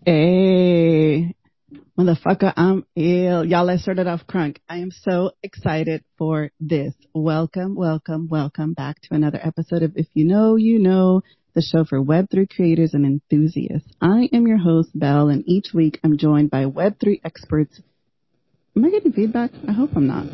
Hey, motherfucker, I'm ill. Y'all, let's start it off crunk. I am so excited for this. Welcome, welcome, welcome back to another episode of If You Know, You Know, the show for Web3 creators and enthusiasts. I am your host, Belle, and each week I'm joined by Web3 experts. Am I getting feedback? I hope I'm not.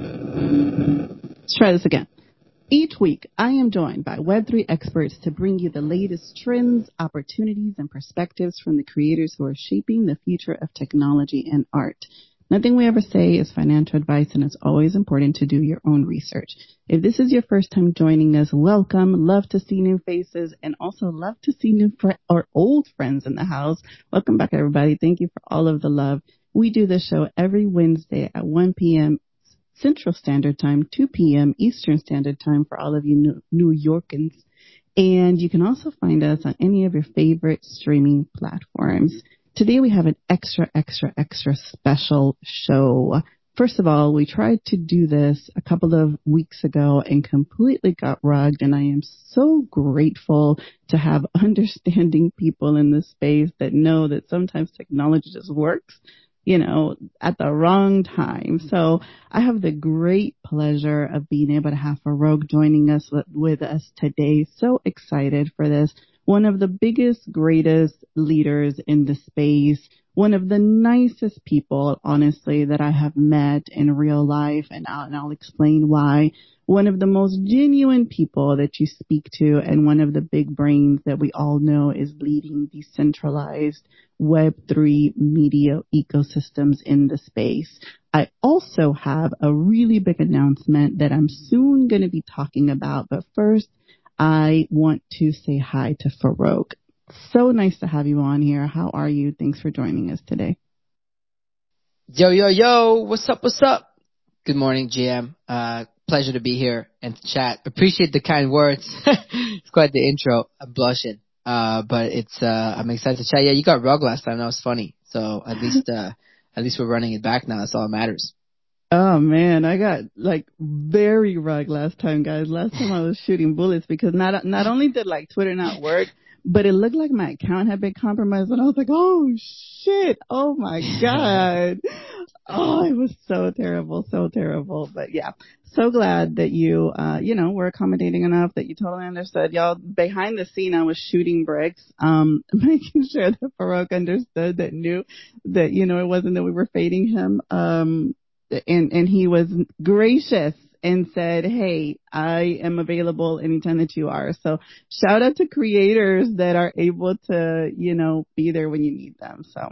Let's try this again. Each week, I am joined by Web3 experts to bring you the latest trends, opportunities, and perspectives from the creators who are shaping the future of technology and art. Nothing we ever say is financial advice, and it's always important to do your own research. If this is your first time joining us, welcome. Love to see new faces, and also love to see new or old friends in the house. Welcome back, everybody. Thank you for all of the love. We do this show every Wednesday at 1 p.m. Central Standard Time, 2 p.m. Eastern Standard Time for all of you New Yorkers. And you can also find us on any of your favorite streaming platforms. Today we have an extra special show. First of all, we tried to do this a couple of weeks ago and completely got rugged. And I am so grateful to have understanding people in this space that know that sometimes technology just works, at the wrong time. So I have the great pleasure of being able to have Farouk joining us with us today. So excited for this. One of the biggest, greatest leaders in the space. One of the nicest people, honestly, that I have met in real life. And I'll explain why. One of the most genuine people that you speak to, and one of the big brains that we all know is leading decentralized Web3 media ecosystems in the space. I also have a really big announcement that I'm soon going to be talking about, but first I want to say hi to Farouk. So nice to have you on here. How are you? Thanks for joining us today. Yo, what's up? Good morning, GM. Pleasure to be here and to chat. Appreciate the kind words. It's quite the intro. I'm blushing. But I'm excited to chat. Yeah, you got rug last time. That was funny. So at least we're running it back now. That's all that matters. Oh man, I got very rug last time, guys. Last time I was shooting bullets because not only did Twitter not work, but it looked like my account had been compromised, and I was like, oh shit, oh my god. Oh, it was so terrible. But yeah, so glad that you, were accommodating enough that you totally understood. Y'all, behind the scene, I was shooting bricks, making sure that Farouk understood knew that, it wasn't that we were fading him. And he was gracious and said, hey, I am available anytime that you are. So shout out to creators that are able to, be there when you need them. So,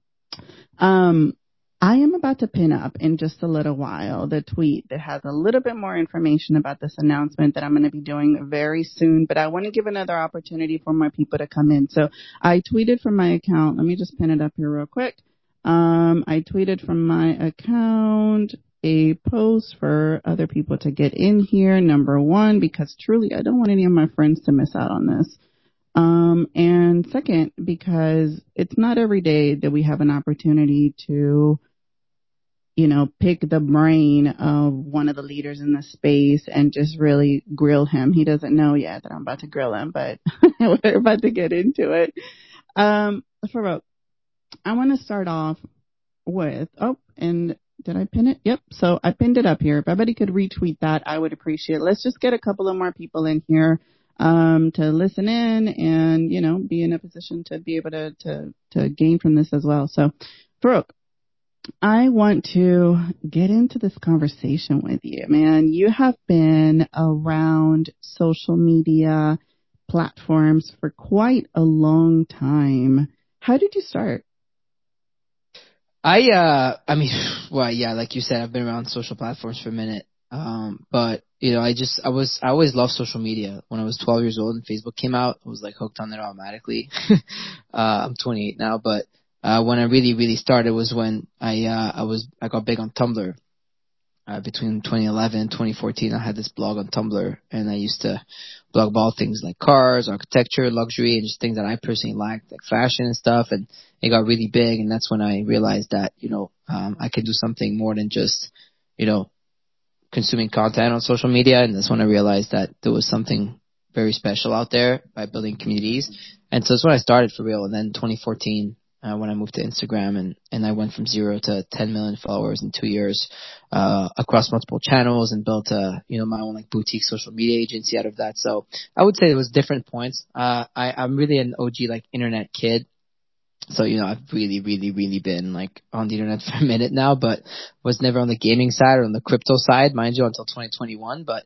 I am about to pin up in just a little while the tweet that has a little bit more information about this announcement that I'm going to be doing very soon, but I want to give another opportunity for more people to come in. So I tweeted from my account. Let me just pin it up here real quick. I tweeted from my account a post for other people to get in here. Number one, because truly I don't want any of my friends to miss out on this. And second, because it's not every day that we have an opportunity to, pick the brain of one of the leaders in the space and just really grill him. He doesn't know yet that I'm about to grill him, but we're about to get into it. Farouk, I want to start off with, and did I pin it? Yep. So I pinned it up here. If everybody could retweet that, I would appreciate it. Let's just get a couple of more people in here, to listen in and, be in a position to be able to gain from this as well. So Farouk, I want to get into this conversation with you, man. You have been around social media platforms for quite a long time. How did you start? Well, yeah, like you said, I've been around social platforms for a minute. But I always loved social media. When I was 12 years old and Facebook came out, I was hooked on it automatically. I'm 28 now, but when I really started was when I got big on Tumblr. Between 2011 and 2014, I had this blog on Tumblr, and I used to blog about things like cars, architecture, luxury, and just things that I personally liked, like fashion and stuff. And it got really big, and that's when I realized that I could do something more than just consuming content on social media. And that's when I realized that there was something very special out there by building communities. And so that's when I started for real. And then 2014, when I moved to Instagram, and I went from 0 to 10 million followers in 2 years, across multiple channels, and built my own like boutique social media agency out of that. So I would say it was different points. I'm really an OG like internet kid. So, I've really, really, really been like on the internet for a minute now, but was never on the gaming side or on the crypto side, mind you, until 2021. But,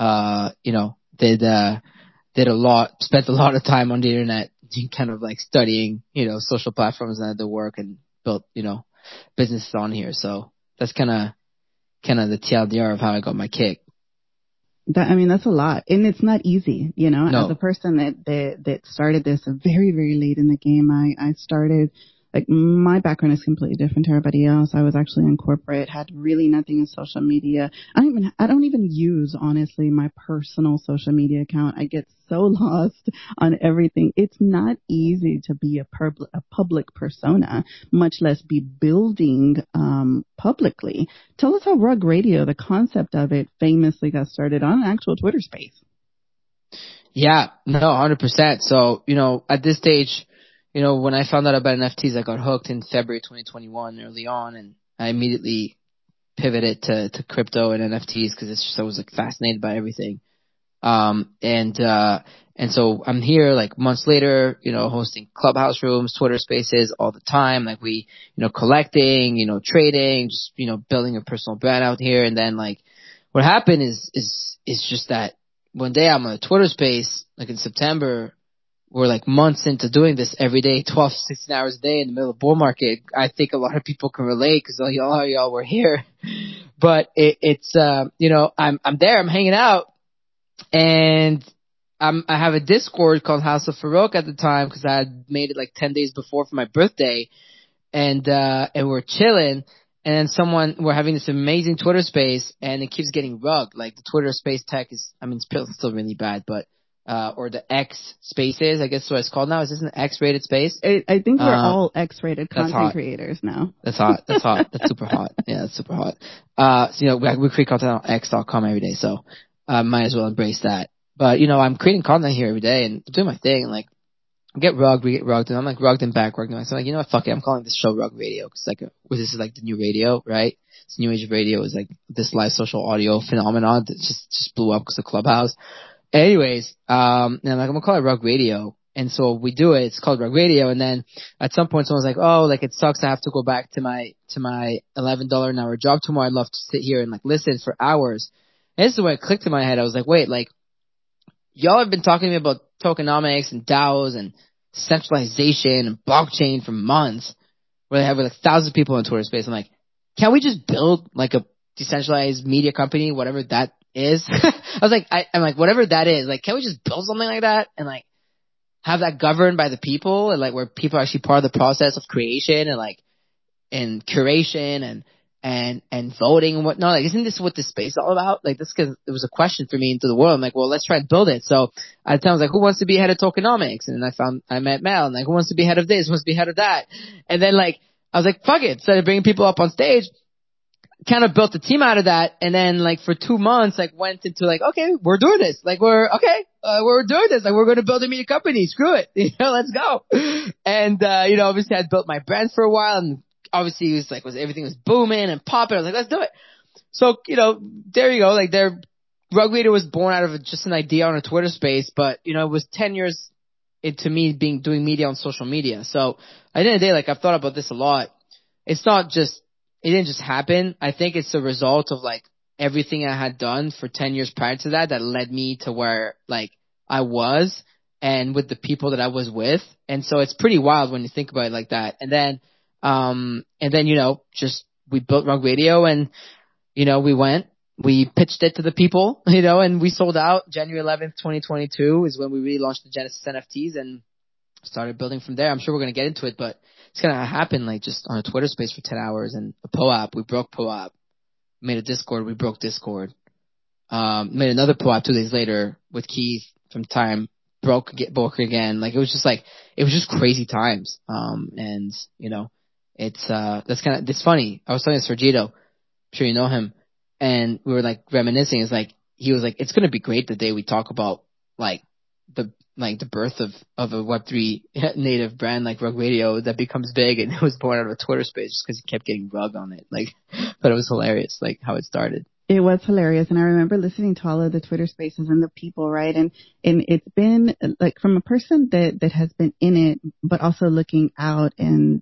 spent a lot of time on the internet kind of like studying, social platforms and other work, and built, businesses on here. So that's kind of the TLDR of how I got my kick. That's a lot. And it's not easy, No. As a person that started this very, very late in the game, I started, like, my background is completely different to everybody else. I was actually in corporate, had really nothing in social media. I don't even use, honestly, my personal social media account. I get so lost on everything. It's not easy to be a public persona, much less be building publicly. Tell us how Rug Radio, the concept of it, famously got started on an actual Twitter space. Yeah, no, 100%. So, at this stage, when I found out about NFTs, I got hooked in February 2021 early on, and I immediately pivoted to crypto and NFTs because I was like fascinated by everything. And so I'm here like months later, hosting Clubhouse rooms, Twitter spaces all the time. Like we, collecting, trading, just, building a personal brand out here. And then like what happened is just that one day I'm on a Twitter space, like in September. We're like months into doing this every day, 12, 16 hours a day in the middle of bull market. I think a lot of people can relate because y'all were here. But I'm there, I'm hanging out, and I have a Discord called House of Farouk at the time because I had made it like 10 days before for my birthday, and we're chilling. And then we're having this amazing Twitter space, and it keeps getting rugged. Like the Twitter space tech is, it's still really bad, but or the X spaces, I guess is what it's called now. Is this an X-rated space? I think we're all X-rated content creators now. That's hot. That's hot. That's super hot. Yeah, that's super hot. We create content on X.com every day, so might as well embrace that. But, I'm creating content here every day and doing my thing, and like, we get rugged, and I'm like rugged and backward. So I'm like, what, fuck it, I'm calling this show Rug Radio, because like, this is like the new radio, right? This new age of radio is like this live social audio phenomenon that just blew up because of Clubhouse. Anyways, and I'm like, I'm gonna call it Rug Radio. And so we do it. It's called Rug Radio. And then at some point, someone's like, "Oh, like it sucks. I have to go back to my $11 an hour job tomorrow. I'd love to sit here and like listen for hours." And this is when it clicked in my head. I was like, "Wait, like y'all have been talking to me about tokenomics and DAOs and centralization and blockchain for months, where they have like thousands of people in Twitter space. I'm like, can't we just build like a decentralized media company, whatever that is?" I was like, I'm like, whatever that is, like, can't we just build something like that and like have that governed by the people, and like where people are actually part of the process of creation and like and curation and voting and whatnot? Like, isn't this what this space is all about? Like, this, because it was a question for me into the world. I'm like, well, let's try and build it. So at the time I was like, who wants to be head of tokenomics? And then I met Mel, and like, who wants to be head of this? Who wants to be head of that? And then like, I was like, fuck it. Started bringing people up on stage. Kind of built a team out of that, and then like for 2 months, like went into like, okay, we're doing this. Like we're doing this. Like we're going to build a media company. Screw it, let's go. And obviously I'd built my brand for a while, and obviously everything was booming and popping. I was like, let's do it. So there you go. Like Rug Radio was born out of just an idea on a Twitter space, but it was 10 years into me doing media on social media. So at the end of the day, like I've thought about this a lot. It didn't just happen. I think it's the result of like everything I had done for 10 years prior to that led me to where like I was, and with the people that I was with. And so it's pretty wild when you think about it like that. And then just we built Rug Radio, and we pitched it to the people, and we sold out. January 11th, 2022 is when we really launched the Genesis NFTs and started building from there. I'm sure we're going to get into it, but it's going to happen like just on a Twitter space for 10 hours, and a POAP. We broke POAP. Made a Discord. We broke Discord. Made another POAP 2 days later with Keith from Time. Broke again. Like it was just crazy times. It's funny. I was talking to Sergito. I'm sure you know him. And we were like reminiscing. It's like, he was like, it's going to be great the day we talk about like like the birth of a Web3 native brand like Rug Radio that becomes big, and it was born out of a Twitter space just because he kept getting rug on it. Like, but it was hilarious, like how it started. It was hilarious. And I remember listening to all of the Twitter spaces and the people, right? And it's been like from a person that has been in it, but also looking out and,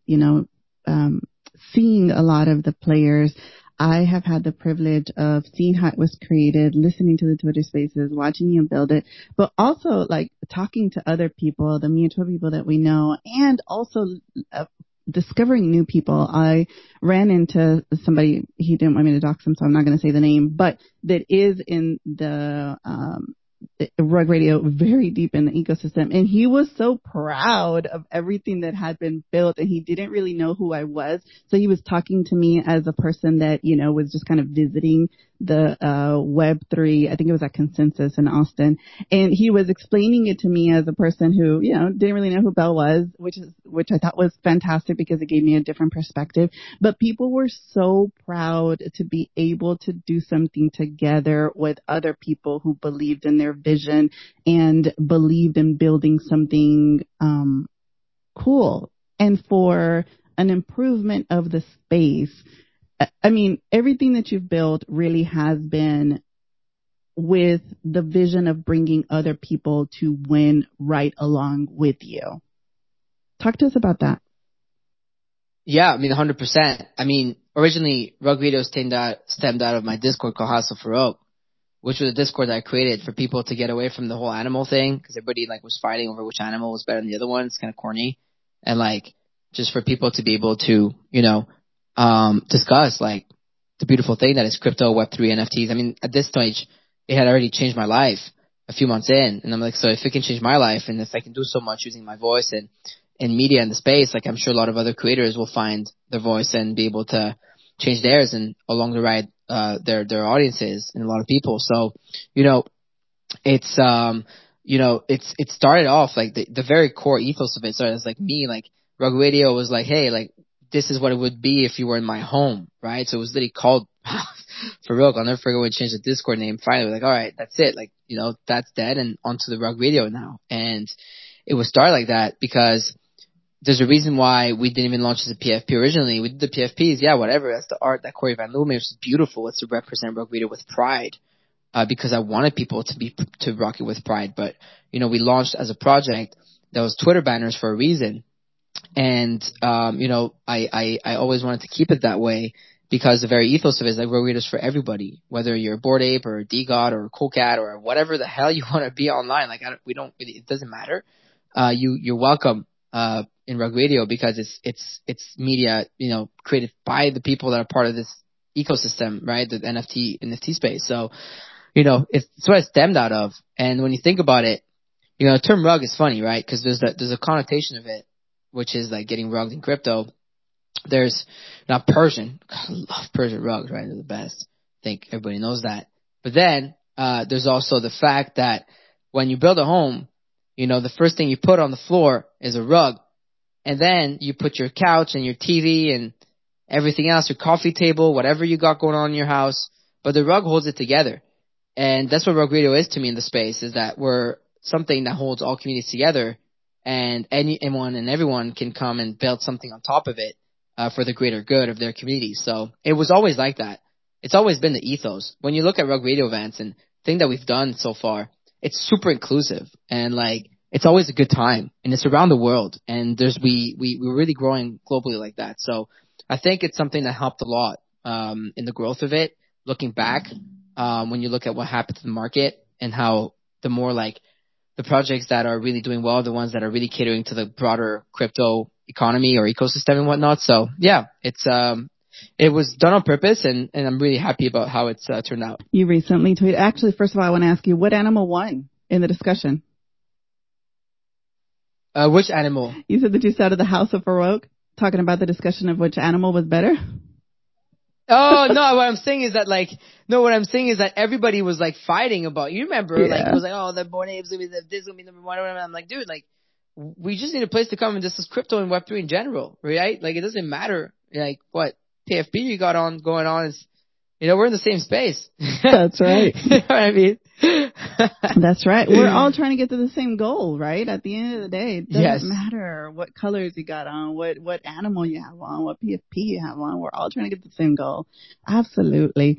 seeing a lot of the players. I have had the privilege of seeing how it was created, listening to the Twitter spaces, watching you build it, but also like talking to other people, the mutual people that we know, and also discovering new people. I ran into somebody, he didn't want me to dox him, so I'm not going to say the name, but that is in the Rug Radio very deep in the ecosystem. And he was so proud of everything that had been built, and he didn't really know who I was. So he was talking to me as a person that, was just kind of visiting the Web3, I think it was at Consensus in Austin. And he was explaining it to me as a person who, didn't really know who Belle was, which I thought was fantastic because it gave me a different perspective. But people were so proud to be able to do something together with other people who believed in their vision and believed in building something cool and for an improvement of the space. I mean, everything that you've built really has been with the vision of bringing other people to win right along with you. Talk to us about that. Yeah, I mean, 100%. I mean, originally, Rug Radio stemmed out of my Discord called House of Farouk, which was a Discord that I created for people to get away from the whole animal thing, because everybody like was fighting over which animal was better than the other one. It's kind of corny, and like just for people to be able to, discuss like the beautiful thing that is crypto, Web3, NFTs. I mean, at this stage, it had already changed my life a few months in, and I'm like, so if it can change my life, and if I can do so much using my voice and media in the space, like I'm sure a lot of other creators will find their voice and be able to change theirs and along the ride their audiences and a lot of people. So, it's it started off like the very core ethos of it started as like me, like Rug Radio was like, hey, like this is what it would be if you were in my home, right? So it was literally called Farouk. I'll never forget when we changed the Discord name. Finally, we're like, all right, that's it. Like, that's dead and onto the Rug Radio now. And it was started like that because there's a reason why we didn't even launch as a PFP originally. We did the PFPs, yeah, whatever. That's the art that Corey Van Loon made, which is beautiful. It's to represent Rug Radio with pride, because I wanted people to rock it with pride. But, we launched as a project that was Twitter banners for a reason. And, I always wanted to keep it that way because the very ethos of it is like Rug Radio is for everybody, whether you're a Bored Ape or a D-God or a Cool Cat or whatever the hell you want to be online. Like, it doesn't matter. You're welcome, in Rug Radio because it's media, created by the people that are part of this ecosystem, right? The NFT space. So, it's what it stemmed out of. And when you think about it, the term rug is funny, right? Because there's a connotation of it, which is like getting rugged in crypto. There's not Persian. God, I love Persian rugs, right? They're the best. I think everybody knows that. But then, there's also the fact that when you build a home, the first thing you put on the floor is a rug. And then you put your couch and your TV and everything else, your coffee table, whatever you got going on in your house. But the rug holds it together. And that's what Rug Radio is to me in the space, is that we're something that holds all communities together. And anyone and everyone can come and build something on top of it, for the greater good of their community. So it was always like that. It's always been the ethos. When you look at Rug Radio events and thing that we've done so far, it's super inclusive and like, it's always a good time, and it's around the world, and we're really growing globally like that. So I think it's something that helped a lot, in the growth of it. Looking back, when you look at what happened to the market and how the more like the projects that are really doing well, the ones that are really catering to the broader crypto economy or ecosystem and whatnot. So yeah, it was done on purpose, and I'm really happy about how it's turned out. You recently tweeted. Actually, first of all, I want to ask you, what animal won in the discussion? Which animal? You said that you started the House of Farouk, talking about the discussion of which animal was better. Oh, no, what I'm saying is that everybody was like fighting about, you remember, like it was like, oh, the Bored Apes, this is going to be number one. I'm like, dude, like, we just need a place to come and discuss crypto and Web3 in general, right? Like, it doesn't matter, like, what PFP you got going on is, we're in the same space. That's right. You know what I mean? That's right. We're all trying to get to the same goal, right? At the end of the day, it doesn't Yes. matter what colors you got on, what animal you have on, what PFP you have on. We're all trying to get to the same goal. Absolutely.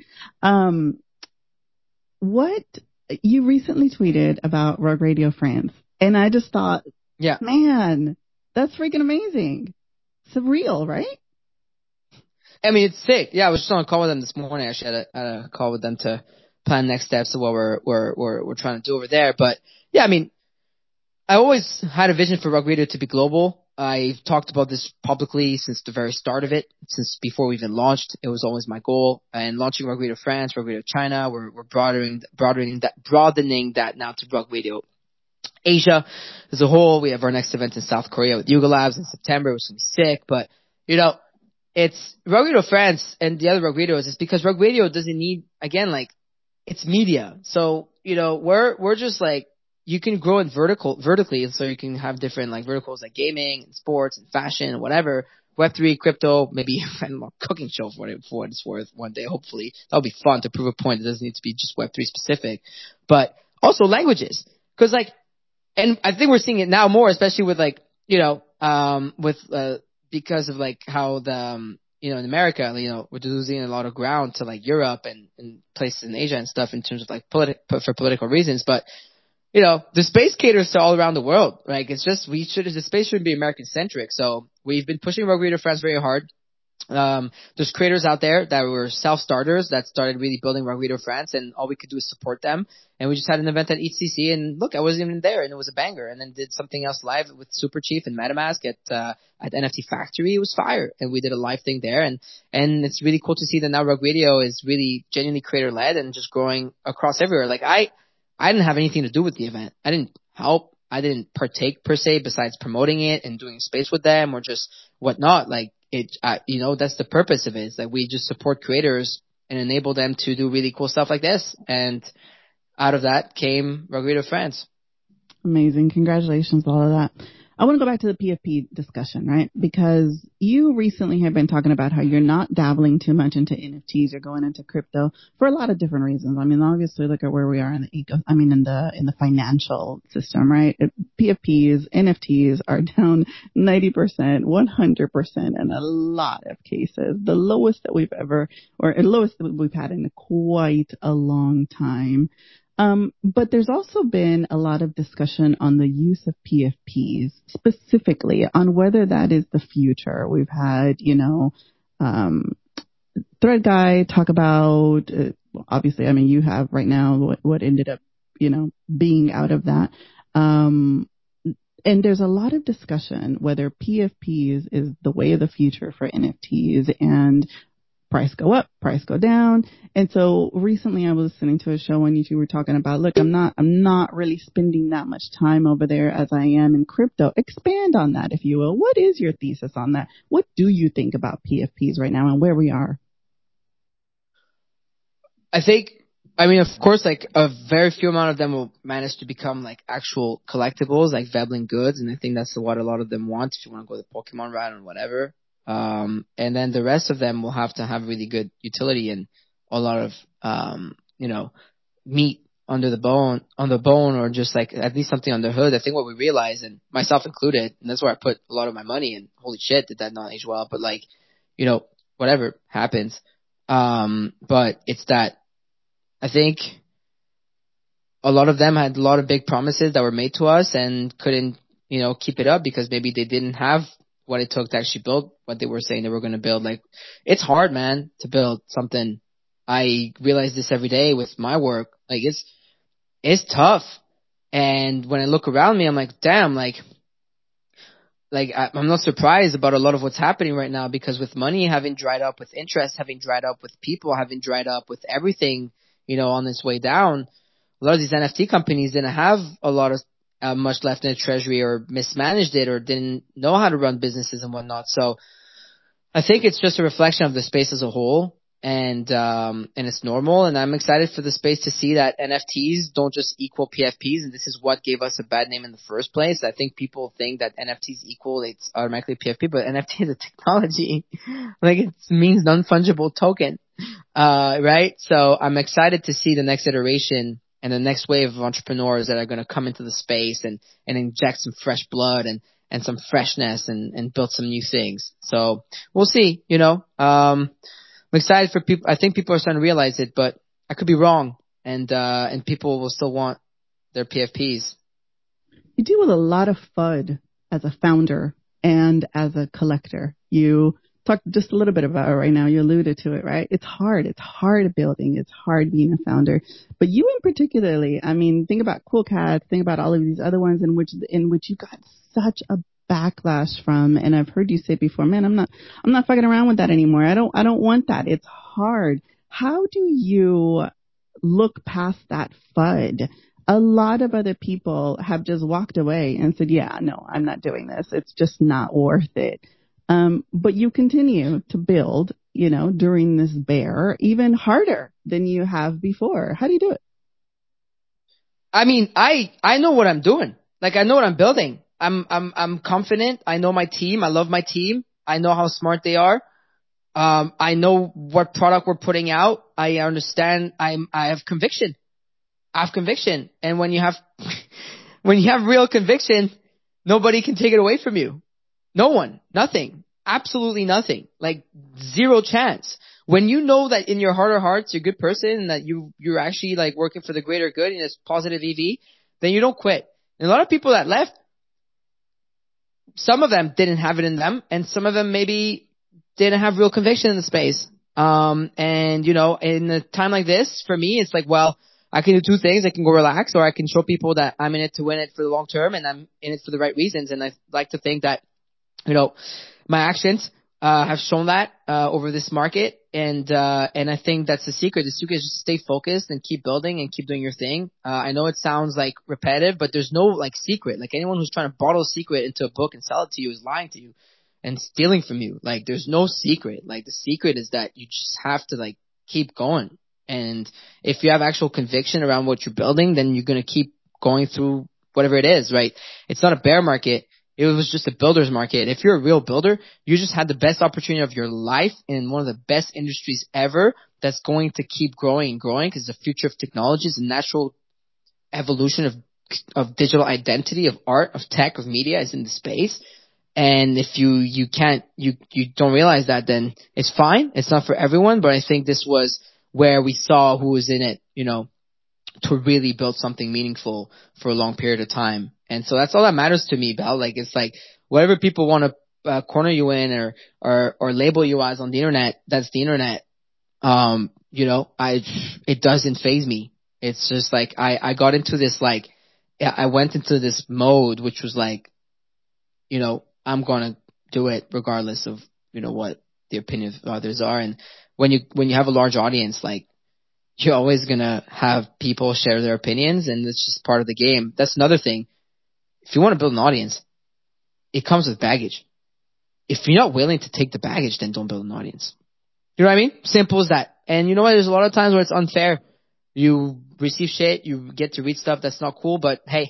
What you recently tweeted about Rug Radio France, and I just thought, Yeah. man, that's freaking amazing. Surreal, right? I mean, it's sick. Yeah, I was just on a call with them this morning. Actually, I had a call with them to plan next steps of what we're trying to do over there. But yeah, I mean, I always had a vision for Rug Radio to be global. I've talked about this publicly since the very start of it, since before we even launched. It was always my goal. And launching Rug Radio France, Rug Radio China, we're broadening that now to Rug Radio Asia as a whole. We have our next event in South Korea with Yuga Labs in September, which is going to be sick. But, you know, it's Rug Radio France and the other Rug Radios is because Rug Radio doesn't need, again, like, it's media. So, you know, we're just like, you can grow it vertically, so you can have different like verticals like gaming and sports and fashion and whatever. Web3, crypto, maybe I don't know, cooking show for what it's worth one day, hopefully. That'll be fun to prove a point. It doesn't need to be just Web3 specific. But also languages. Cause like, and I think we're seeing it now more, especially with like, you know, because of like how the, you know, in America, you know, we're losing a lot of ground to like Europe and places in Asia and stuff in terms of like for political reasons. But, you know, the space caters to all around the world. Like, it's just, the space shouldn't be American centric. So we've been pushing Rug Radio France very hard. There's creators out there that were self-starters that started really building Rug Radio France, and all we could do is support them. And we just had an event at ECC, and look, I wasn't even there, and it was a banger. And then did something else live with Super Chief and MetaMask at NFT Factory. It was fire, and we did a live thing there. And it's really cool to see that now Rug Radio is really genuinely creator-led and just growing across everywhere. Like, I didn't have anything to do with the event. I didn't help. I didn't partake per se, besides promoting it and doing space with them or just whatnot. Like, you know, that's the purpose of it. Is that we just support creators and enable them to do really cool stuff like this. And out of that came Rug Radio France. Amazing. Congratulations, all of that. I want to go back to the PFP discussion, right? Because you recently have been talking about how you're not dabbling too much into NFTs or going into crypto for a lot of different reasons. I mean, obviously, look at where we are in the financial system, right? PFPs, NFTs are down 90%, 100% in a lot of cases. The lowest that we've had in quite a long time. But there's also been a lot of discussion on the use of PFPs, specifically on whether that is the future. We've had, you know, Thread Guy talk about, obviously, I mean, you have right now what ended up, you know, being out of that. And there's a lot of discussion whether PFPs is the way of the future for NFTs, and price go up, price go down. And so recently I was listening to a show on YouTube. We're talking about, look, I'm not really spending that much time over there as I am in crypto. Expand on that, if you will. What is your thesis on that? What do you think about PFPs right now and where we are? I mean, of course, like a very few amount of them will manage to become like actual collectibles, like Veblen goods. And I think that's what a lot of them want, if you want to go the Pokemon route or whatever. And then the rest of them will have to have really good utility and a lot of, you know, meat on the bone, or just like at least something on the hood. I think what we realized, and myself included, and that's where I put a lot of my money, and holy shit, did that not age well, but like, you know, whatever happens. But it's that I think a lot of them had a lot of big promises that were made to us and couldn't, you know, keep it up because maybe they didn't have what it took to actually build what they were saying they were going to build. Like, it's hard, man, to build something. I realize this every day with my work. Like, it's tough. And when I look around me, I'm like, damn, like I'm not surprised about a lot of what's happening right now, because with money having dried up, with interest having dried up, with people having dried up, with everything, you know, on its way down, a lot of these NFT companies didn't have a lot of much left in the treasury, or mismanaged it, or didn't know how to run businesses and whatnot. So I think it's just a reflection of the space as a whole, and it's normal. And I'm excited for the space to see that NFTs don't just equal PFPs, and this is what gave us a bad name in the first place. I think people think that NFTs equal it's automatically PFP, but NFT is a technology. Like, it means non-fungible token, right? So I'm excited to see the next iteration and the next wave of entrepreneurs that are going to come into the space and inject some fresh blood and some freshness and build some new things. So we'll see, I'm excited for people. I think people are starting to realize it, but I could be wrong. And people will still want their PFPs. You deal with a lot of FUD as a founder and as a collector. You talked just a little bit about it right now. You alluded to it, right? It's hard. It's hard building. It's hard being a founder. But you in particularly, I mean, think about Cool Cats, think about all of these other ones in which you got such a backlash from. And I've heard you say before, man, I'm not fucking around with that anymore. I don't want that. It's hard. How do you look past that FUD? A lot of other people have just walked away and said, yeah, no, I'm not doing this. It's just not worth it. But you continue to build, during this bear even harder than you have before. How do you do it? I mean, I know what I'm doing. Like, I know what I'm building. I'm confident. I know my team. I love my team. I know how smart they are. I know what product we're putting out. I understand. I have conviction. And when you have real conviction, nobody can take it away from you. No one, nothing, absolutely nothing, like zero chance. When you know that in your heart of hearts, you're a good person and that you're actually like working for the greater good and it's positive EV, then you don't quit. And a lot of people that left, some of them didn't have it in them and some of them maybe didn't have real conviction in the space. And in a time like this, for me, it's like, well, I can do two things. I can go relax, or I can show people that I'm in it to win it for the long term and I'm in it for the right reasons. And I like to think that, my actions have shown that over this market. And I think that's the secret. The secret is just stay focused and keep building and keep doing your thing. I know it sounds like repetitive, but there's no like secret. Like anyone who's trying to bottle a secret into a book and sell it to you is lying to you and stealing from you. Like there's no secret. Like the secret is that you just have to like keep going. And if you have actual conviction around what you're building, then you're going to keep going through whatever it is, right? It's not a bear market. It was just a builder's market. If you're a real builder, you just had the best opportunity of your life in one of the best industries ever that's going to keep growing and growing because the future of technology is the natural evolution of digital identity, of art, of tech, of media is in the space. And if you don't realize that, then it's fine. It's not for everyone, but I think this was where we saw who was in it, to really build something meaningful for a long period of time. And so that's all that matters to me, Bel. Like, it's like whatever people want to corner you in or label you as on the internet, that's the internet. It doesn't faze me. It's just like, I got into this, like, I went into this mode, which was like, I'm going to do it regardless of, what the opinions of others are. And when you have a large audience, like, you're always going to have people share their opinions, and it's just part of the game. That's another thing. If you want to build an audience, it comes with baggage. If you're not willing to take the baggage, then don't build an audience. You know what I mean? Simple as that. And you know what? There's a lot of times where it's unfair. You receive shit, you get to read stuff that's not cool, but hey,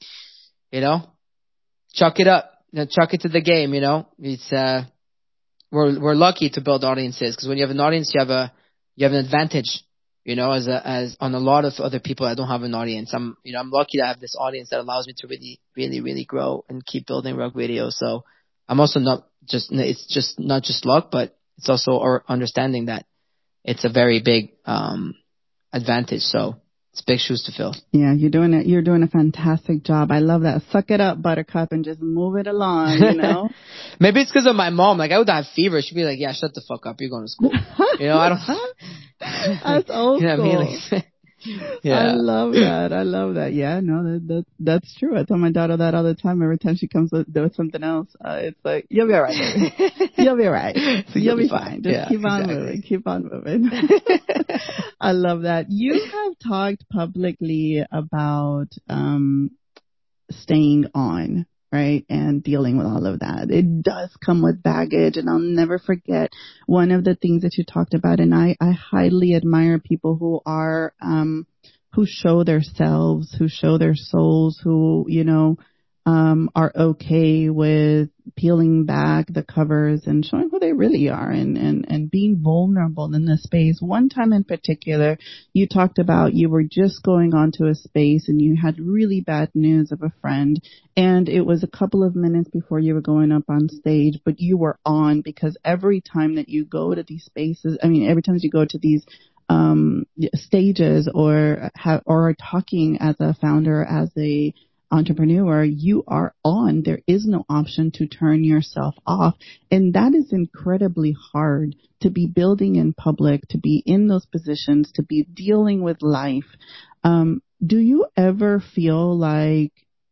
chuck it up. Chuck it to the game, It's, we're lucky to build audiences, because when you have an audience, you have an advantage. As on a lot of other people that don't have an audience. I'm lucky to have this audience that allows me to really, really, really grow and keep building Rug Radio. So I'm also it's just not just luck, but it's also our understanding that it's a very big, advantage. So it's big shoes to fill. Yeah, you're doing a fantastic job. I love that. Suck it up, Buttercup, and just move it along, Maybe it's because of my mom. Like, I would have fever. She'd be like, yeah, shut the fuck up. You're going to school. I don't. That's old school. I mean? Like, yeah. I love that. Yeah, no, that's true. I tell my daughter that all the time. Every time she comes with something else, it's like, you'll be all right, baby. You'll be all right. You'll be fine. Just keep on moving. Keep on moving. I love that. You have talked publicly about staying on, right, and dealing with all of that. It does come with baggage, and I'll never forget one of the things that you talked about, and I highly admire people who are who show their selves, who show their souls, who are okay with peeling back the covers and showing who they really are and being vulnerable in this space. One time in particular, you talked about you were just going onto a space and you had really bad news of a friend, and it was a couple of minutes before you were going up on stage, but you were on because every time that you go to these spaces, every time that you go to these stages or are talking as a founder, as a entrepreneur, you are on. There is no option to turn yourself off. And that is incredibly hard to be building in public, to be in those positions, to be dealing with life. Do you ever feel like,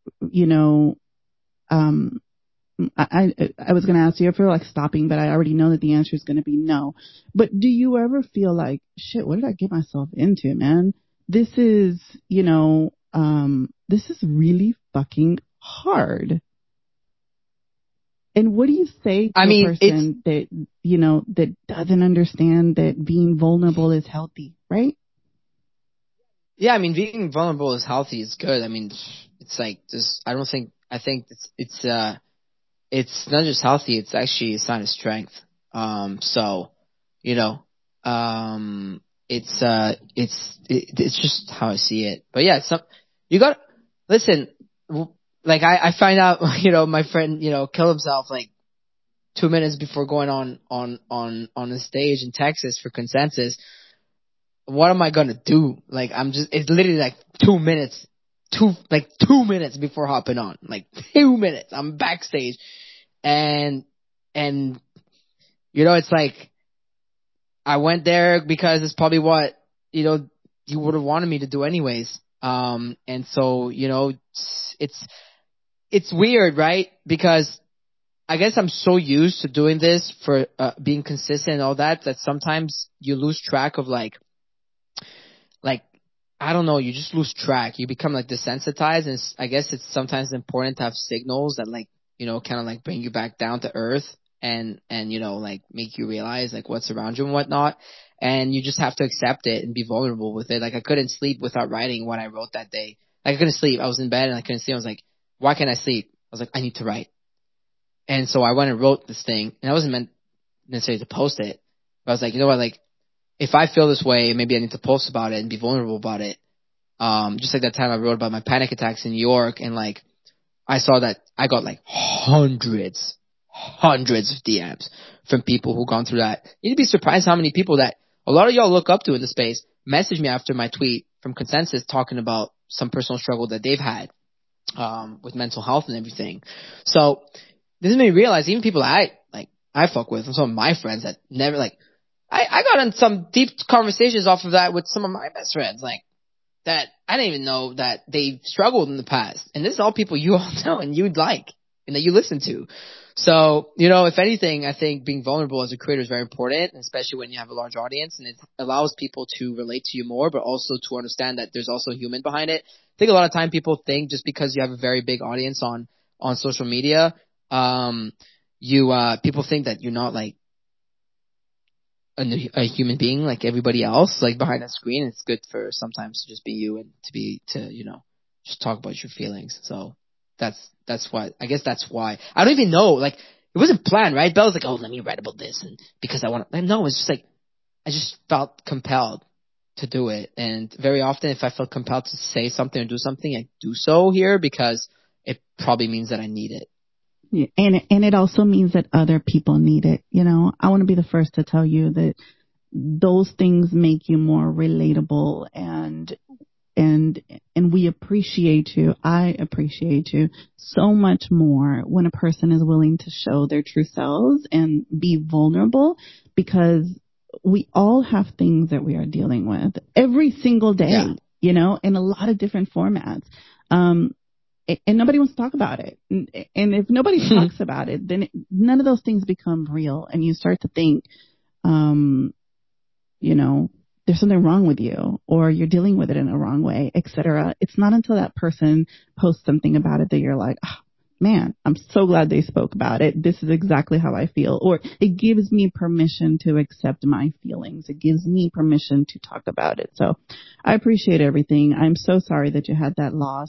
I was going to ask you if you're like stopping, but I already know that the answer is going to be no. But do you ever feel like, shit, what did I get myself into, man? This is, this is really fucking hard. And what do you say to a person that, that doesn't understand that being vulnerable is healthy, right? Yeah, being vulnerable is healthy. It's good. It's like this. I think it's not just healthy. It's actually a sign of strength. It's just how I see it. But yeah, you got listen. Like I find out, my friend, killed himself like 2 minutes before going on the stage in Texas for Consensus. What am I gonna do? Like it's literally like 2 minutes. 2 minutes before hopping on, like 2 minutes. I'm backstage, and it's like I went there because it's probably what you would have wanted me to do anyways. And so it's weird, right? Because I guess I'm so used to doing this for being consistent and all that sometimes you lose track of like. I don't know, you just lose track. You become like desensitized, and I guess it's sometimes important to have signals that like, kind of like bring you back down to earth and like make you realize like what's around you and whatnot. And you just have to accept it and be vulnerable with it. Like I couldn't sleep without writing what I wrote that day. Like I couldn't sleep. I was in bed and I couldn't sleep. I was like, why can't I sleep? I was like, I need to write. And so I went and wrote this thing, and I wasn't meant necessarily to post it, but I was like, you know what, like, if I feel this way, maybe I need to post about it and be vulnerable about it. Just like that time I wrote about my panic attacks in New York, and like I saw that I got like hundreds of DMs from people who gone through that. You'd be surprised how many people that a lot of y'all look up to in the space message me after my tweet from Consensus talking about some personal struggle that they've had with mental health and everything. So this made me realize even people that I fuck with, and some of my friends that never like I got in some deep conversations off of that with some of my best friends, like that I didn't even know that they struggled in the past. And this is all people you all know and you'd like and that you listen to. So, if anything, I think being vulnerable as a creator is very important, especially when you have a large audience, and it allows people to relate to you more, but also to understand that there's also a human behind it. I think a lot of time people think just because you have a very big audience on social media, people think that you're not like a human being like everybody else, like behind a screen. It's good for sometimes to just be you and to just talk about your feelings. So that's why, I guess that's why. I don't even know, like, it wasn't planned, right? Bella's like, oh, let me write about this, and because I want to. No, it's just like, I just felt compelled to do it. And very often, if I feel compelled to say something or do something, I do so here because it probably means that I need it. Yeah, and it also means that other people need it. I want to be the first to tell you that those things make you more relatable, and we appreciate you. I appreciate you so much more when a person is willing to show their true selves and be vulnerable, because we all have things that we are dealing with every single day, in a lot of different formats. And nobody wants to talk about it. And if nobody talks about it, then none of those things become real. And you start to think, there's something wrong with you, or you're dealing with it in a wrong way, etc. It's not until that person posts something about it that you're like, oh, man, I'm so glad they spoke about it. This is exactly how I feel. Or it gives me permission to accept my feelings. It gives me permission to talk about it. So I appreciate everything. I'm so sorry that you had that loss.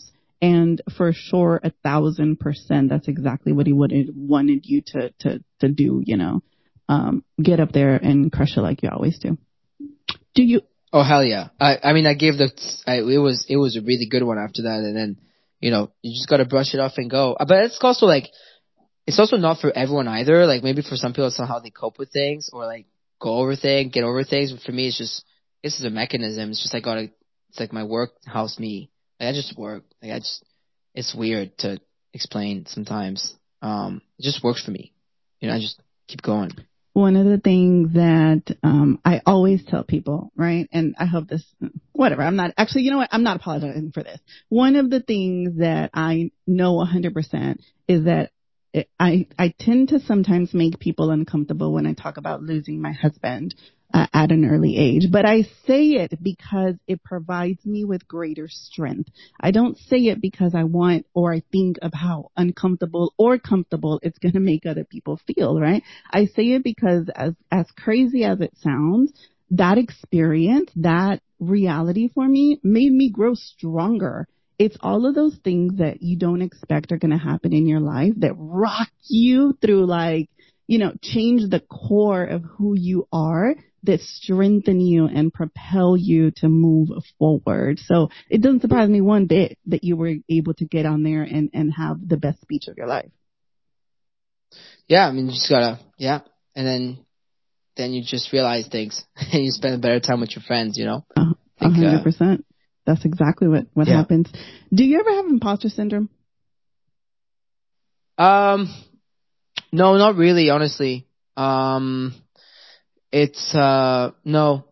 And for sure, 1,000%, that's exactly what he wanted you to do, get up there and crush it like you always do. Do you? Oh hell yeah! I mean, it was a really good one after that, and then you just gotta brush it off and go. But it's also like it's also not for everyone either. Like maybe for some people it's not how they cope with things or like get over things. But for me, it's just a mechanism. It's just it's like my work house me. Like I just work. It's weird to explain sometimes. It just works for me. I just keep going. One of the things that I always tell people, right? And I hope this, whatever. I'm not actually, you know what? I'm not apologizing for this. One of the things that I know 100% is that I tend to sometimes make people uncomfortable when I talk about losing my husband at an early age. But I say it because it provides me with greater strength. I don't say it because I want or I think of how uncomfortable or comfortable it's going to make other people feel, right? I say it because as crazy as it sounds, that experience, that reality for me made me grow stronger. It's all of those things that you don't expect are going to happen in your life that rock you through change the core of who you are, that strengthen you and propel you to move forward. So it doesn't surprise me one bit that you were able to get on there and have the best speech of your life. Yeah, I mean, you just gotta, yeah. And then you just realize things and you spend a better time with your friends, 100%. That's exactly what happens. Do you ever have imposter syndrome? No, not really, honestly. It's no.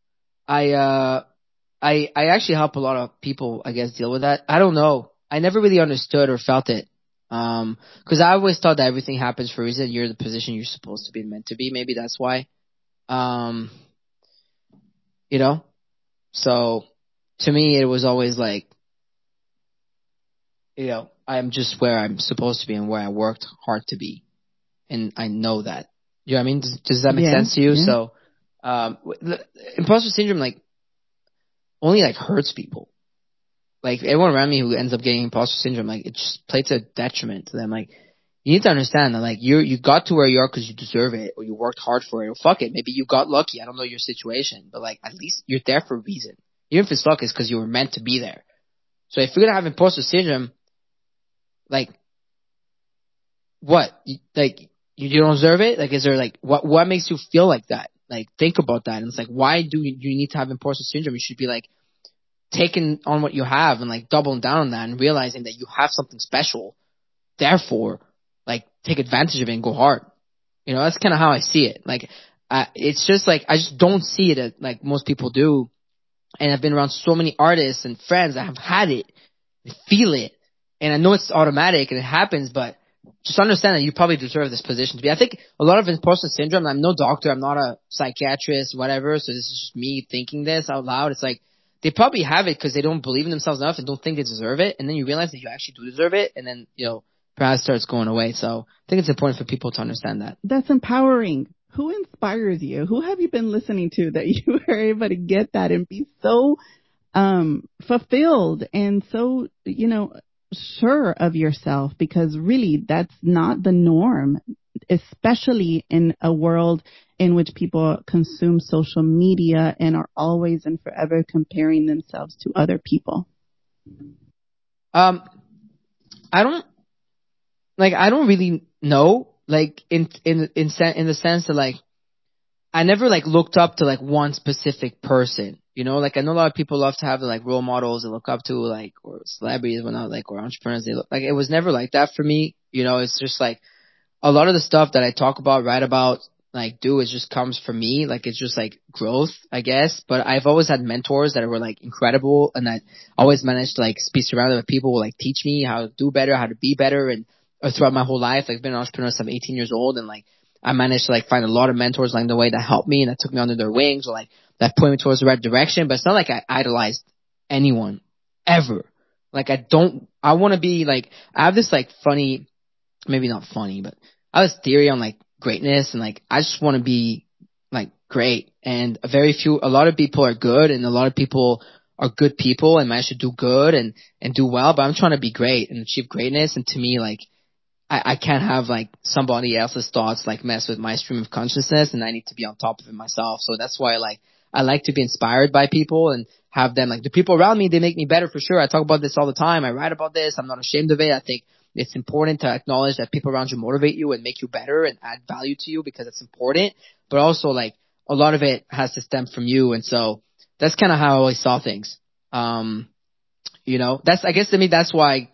I actually help a lot of people, I guess, deal with that. I don't know. I never really understood or felt it. 'Cause I always thought that everything happens for a reason. You're the position you're supposed to be and meant to be. Maybe that's why. Um, So to me, it was always like, I'm just where I'm supposed to be and where I worked hard to be. And I know that. You know what I mean? Does that make sense to you? Yeah. So, imposter syndrome, only, hurts people. Like, everyone around me who ends up getting imposter syndrome, it just plays a detriment to them. Like, you need to understand that, you got to where you are because you deserve it, or you worked hard for it, or fuck it, maybe you got lucky. I don't know your situation, but, at least you're there for a reason. Even if it's luck, it's because you were meant to be there. So if you're gonna have imposter syndrome, what? You don't deserve it? Is there, what makes you feel like that? Think about that. And it's why do you need to have imposter syndrome? You should be, taking on what you have and, doubling down on that and realizing that you have something special. Therefore, take advantage of it and go hard. That's kind of how I see it. It's just, I just don't see it as, most people do. And I've been around so many artists and friends that have had it, and feel it. And I know it's automatic and it happens, but just understand that you probably deserve this position to be. I think a lot of imposter syndrome, I'm no doctor, I'm not a psychiatrist, whatever, so this is just me thinking this out loud. It's they probably have it because they don't believe in themselves enough and don't think they deserve it, and then you realize that you actually do deserve it, and then, perhaps starts going away. So I think it's important for people to understand that. That's empowering. Who inspires you? Who have you been listening to that you were able to get that and be so fulfilled and so, sure of yourself? Because really that's not the norm, especially in a world in which people consume social media and are always and forever comparing themselves to other people. I don't really know, in the sense that, I never, looked up to, one specific person, I know a lot of people love to have the, role models they look up to, or celebrities, whatnot, or entrepreneurs, they look, it was never like that for me, it's just, a lot of the stuff that I talk about, write about, do, it just comes from me, it's just, growth, I guess, but I've always had mentors that were, incredible, and I always managed to, be surrounded with people who, teach me how to do better, how to be better, and throughout my whole life, I've been an entrepreneur since I'm 18 years old, and, I managed to, find a lot of mentors along the way that helped me and that took me under their wings, or, that point me towards the right direction, but it's not I idolized anyone, ever. I want to be, I have this, funny, maybe not funny, but I have this theory on, greatness, and, I just want to be, great, and a lot of people are good, and a lot of people are good people and manage to do good and do well, but I'm trying to be great and achieve greatness. And to me, like, I can't have like somebody else's thoughts like mess with my stream of consciousness, and I need to be on top of it myself. So that's why I like to be inspired by people and have them, like, the people around me, they make me better for sure. I talk about this all the time. I write about this. I'm not ashamed of it. I think it's important to acknowledge that people around you motivate you and make you better and add value to you because it's important. But also, like, a lot of it has to stem from you. And so that's kind of how I always saw things. I guess to me, that's why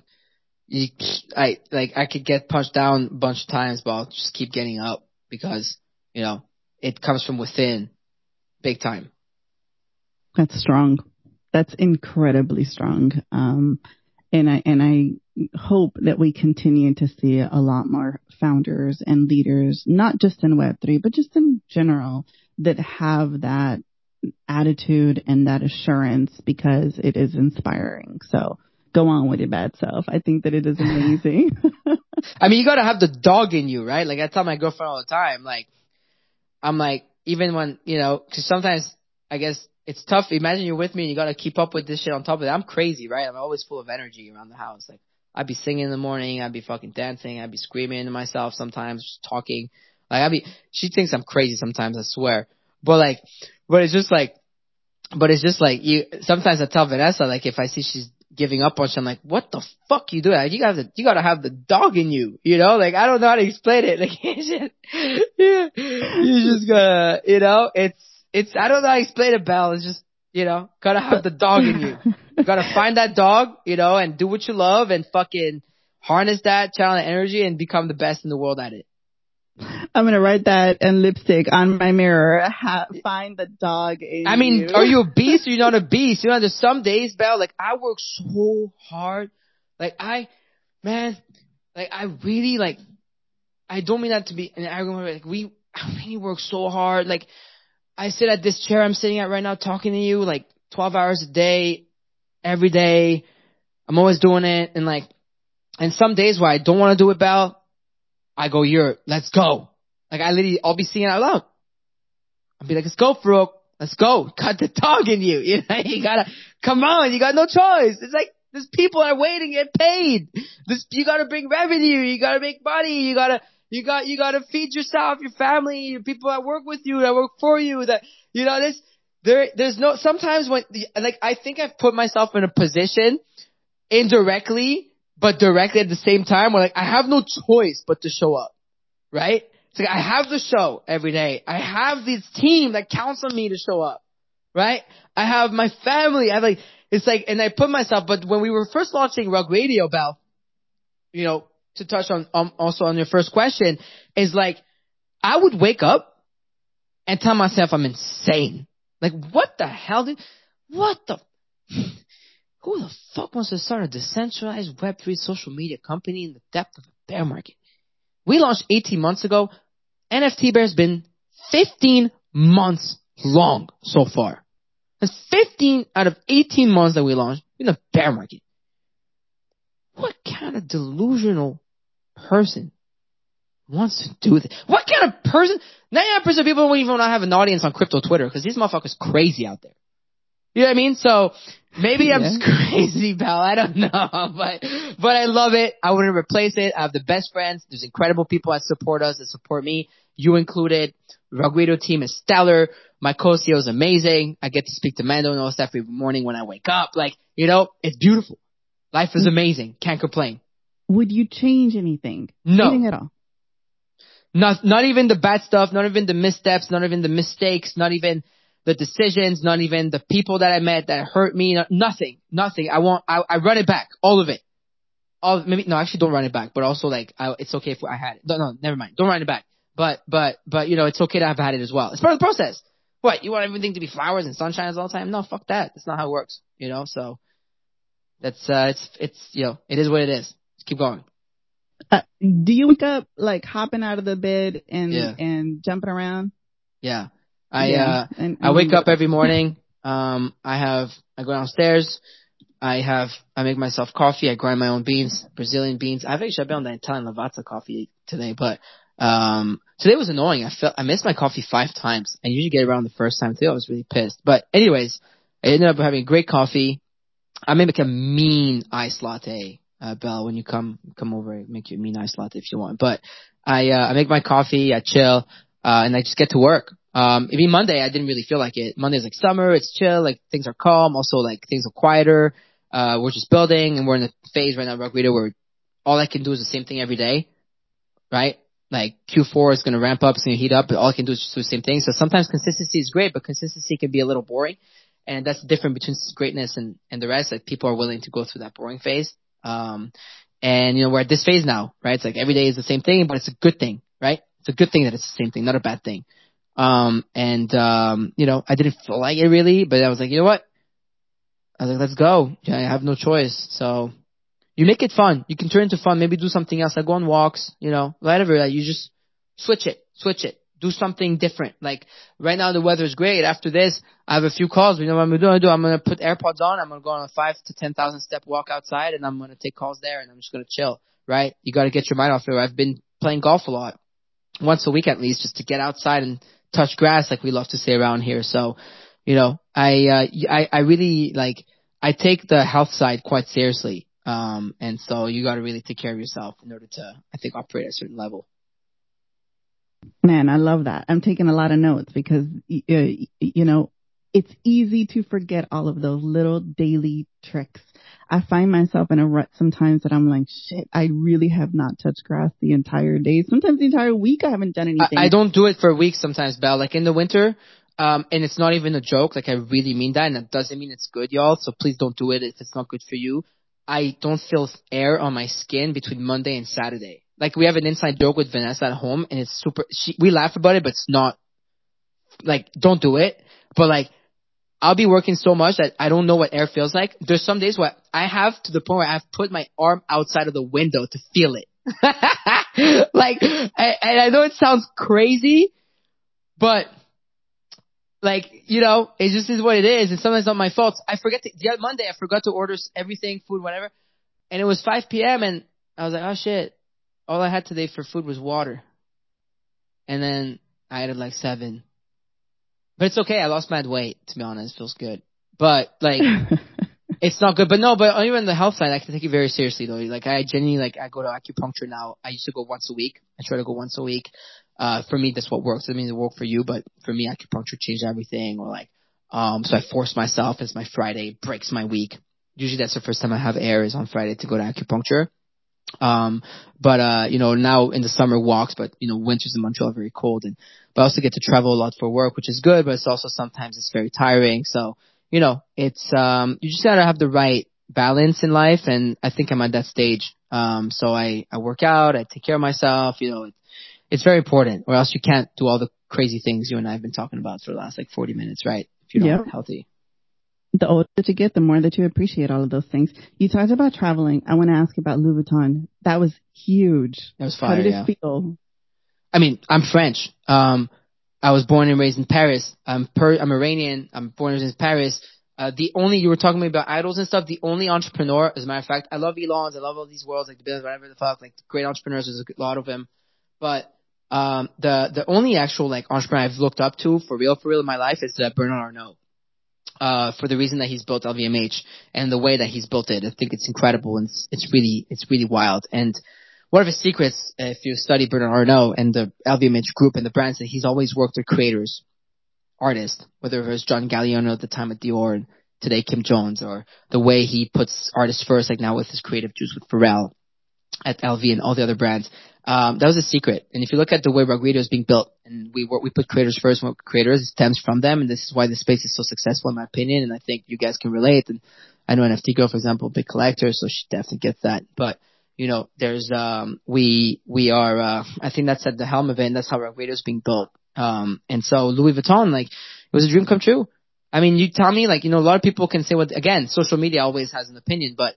I could get punched down a bunch of times, but I'll just keep getting up because, it comes from within big time. That's strong. That's incredibly strong. And I hope that we continue to see a lot more founders and leaders, not just in Web3, but just in general, that have that attitude and that assurance, because it is inspiring. So go on with your bad self. I think that it is amazing. I mean, you got to have the dog in you, right? Like, I tell my girlfriend all the time, like, I'm like, even when, because sometimes I guess it's tough. Imagine you're with me and you got to keep up with this shit on top of it. I'm crazy, right? I'm always full of energy around the house. Like, I'd be singing in the morning. I'd be fucking dancing. I'd be screaming to myself sometimes, just talking. Like, she thinks I'm crazy sometimes, I swear. But it's just like, sometimes I tell Vanessa, like, if I see she's giving up on shit, I'm like, what the fuck you doing? You gotta have the dog in you, Like, I don't know how to explain it. Like, you just gotta, it's, I don't know how to explain it, Belle. It's just, gotta have the dog in you. You gotta find that dog, and do what you love and fucking harness that channel of energy and become the best in the world at it. I'm going to write that and lipstick on my mirror. Find the dog in you. Are you a beast or you're not a beast? There's some days, Belle, like, I work so hard. Like, I really, like, I don't mean that to be an arrogant, like, I really work so hard. Like, I sit at this chair I'm sitting at right now talking to you, like, 12 hours a day, every day. I'm always doing it. And some days where I don't want to do it, Belle, I go, let's go. Like, I'll be singing out loud. I'll be like, let's go, Farouk. Let's go. Got the dog in you. You gotta, come on. You got no choice. It's like, there's people that are waiting to get paid. You gotta bring revenue. You gotta make money. You gotta feed yourself, your family, your people that work with you, that work for you, there's no, sometimes when, like, I think I've put myself in a position indirectly, but directly at the same time, where, like, I have no choice but to show up, right? It's like, I have the show every day. I have this team that counts on me to show up, right? I have my family. And I put myself, but when we were first launching Rug Radio, Belle, to touch on, also on your first question, is like, I would wake up and tell myself I'm insane. Like, what the hell who the fuck wants to start a decentralized Web3 social media company in the depth of a bear market? We launched 18 months ago. NFT Bear's been 15 months long so far. That's 15 out of 18 months that we launched in the bear market. What kind of delusional person wants to do this? What kind of person? 99% of people don't even want to have an audience on crypto Twitter because these motherfuckers crazy out there. You know what I mean? So maybe I'm just crazy, pal. I don't know, but I love it. I wouldn't replace it. I have the best friends. There's incredible people that support us, that support me. You included. Rug Radio team is stellar. My co-CEO is amazing. I get to speak to Mando and all stuff every morning when I wake up. Like, it's beautiful. Life is amazing. Can't complain. Would you change anything? No. Anything at all? Not even the bad stuff, not even the missteps, not even the mistakes, not even the decisions, not even the people that I met that hurt me, nothing. I run it back, all of it. Actually don't run it back, but also it's okay if I had it. No, never mind. Don't run it back. But, it's okay to have had it as well. It's part of the process. What, you want everything to be flowers and sunshine all the time? No, fuck that. That's not how it works, so that's, it is what it is. Let's keep going. Do you wake up like hopping out of the bed and jumping around? Yeah. I wake up every morning. I go downstairs. I make myself coffee. I grind my own beans, Brazilian beans. I've been on the Italian Lavazza coffee today, but, today was annoying. I missed my coffee 5 times. I usually get it around the first time too. I was really pissed. But anyways, I ended up having great coffee. I make a mean iced latte, Belle, when you come over. I make you a mean iced latte if you want. But I make my coffee, I chill, and I just get to work. Even Monday, I didn't really feel like it. Monday's like summer, it's chill, like things are calm. Also, like things are quieter. We're just building, and we're in a phase right now, Rugweeder, where all I can do is the same thing every day, right? Like Q4 is going to ramp up, it's going to heat up, but all I can do is just do the same thing. So sometimes consistency is great, but consistency can be a little boring. And that's the difference between greatness and the rest. Like people are willing to go through that boring phase. And you know, we're at this phase now, right? It's like every day is the same thing, but it's a good thing, right? It's a good thing that it's the same thing, not a bad thing. You know, I didn't feel like it really, but I was like, you know what? I was like, let's go. Yeah, I have no choice. So you make it fun. You can turn it into fun. Maybe do something else. Like go on walks, you know, whatever. Like you just switch it. Do something different. Like right now the weather is great. After this, I have a few calls. You know what I'm going to do? I'm going to put AirPods on. I'm going to go on a 5,000 to 10,000 step walk outside, and I'm going to take calls there, and I'm just going to chill, right? You got to get your mind off it. I've been playing golf a lot, once a week at least, just to get outside and touch grass, like we love to say around here. So, you know, I really like, I take the health side quite seriously. And so you got to really take care of yourself in order to, I think, operate at a certain level. Man, I love that. I'm taking a lot of notes because, you know, it's easy to forget all of those little daily tricks. I find myself in a rut sometimes that I'm like, shit, I really have not touched grass the entire day. Sometimes the entire week I haven't done anything. I don't do it for weeks sometimes, Belle. Like in the winter, and it's not even a joke. Like I really mean that, and that doesn't mean it's good, y'all. So please don't do it if it's not good for you. I don't feel air on my skin between Monday and Saturday. Like we have an inside joke with Vanessa at home, and it's super. We laugh about it, but it's not like don't do it. But like I'll be working so much that I don't know what air feels like. There's some days where I have to the point where I've put my arm outside of the window to feel it. Like, and I know it sounds crazy, but like, you know, it just is what it is. And sometimes it's not my fault. The other Monday, I forgot to order everything, food, whatever. And it was 5 p.m. and I was like, oh shit. All I had today for food was water. And then I added like 7. But it's okay. I lost mad weight, to be honest. It feels good. But like, it's not good. But no, but even on the health side, I can take it very seriously though. Like I genuinely, like I go to acupuncture now. I used to go once a week. I try to go once a week. For me, that's what works. I mean, it work for you, but for me, acupuncture changed everything. Or like, so I force myself. It's my Friday, breaks my week. Usually that's the first time I have air is on Friday to go to acupuncture. You know, now in the summer walks, but you know, winters in Montreal are very cold, but I also get to travel a lot for work, which is good, but it's also sometimes it's very tiring. So, you know, it's, you just gotta have the right balance in life, and I think I'm at that stage. So I work out, I take care of myself, you know, it's very important, or else you can't do all the crazy things you and I have been talking about for the last like 40 minutes, right? If you're not healthy. The older that you get, the more that you appreciate all of those things. You talked about traveling. I want to ask about Louis Vuitton. That was huge. That was fire. How did it feel? I mean, I'm French. I was born and raised in Paris. I'm Iranian. I'm born and raised in Paris. You were talking to me about idols and stuff. The only entrepreneur, as a matter of fact, I love Elon's. I love all these worlds, like the business, whatever the fuck, like great entrepreneurs. There's a lot of them. But, the only actual like entrepreneur I've looked up to for real in my life is Bernard Arnault. For the reason that he's built LVMH and the way that he's built it. I think it's incredible and it's really wild. And one of his secrets, if you study Bernard Arnault and the LVMH group and the brands, that he's always worked with creators, artists, whether it was John Galliano at the time at Dior and today Kim Jones, or the way he puts artists first, like now with his creative juice with Pharrell at LV and all the other brands. That was a secret. And if you look at the way Rugweeder is being built, and we put creators first, and creators, it stems from them, and this is why the space is so successful in my opinion, and I think you guys can relate. And I know NFT Girl, for example, a big collector, so she definitely gets that. But, you know, there's, we are, I think that's at the helm of it, and that's how Rugweeder is being built. And so Louis Vuitton, like, it was a dream come true. I mean, you tell me, like, you know, a lot of people can say again, social media always has an opinion, but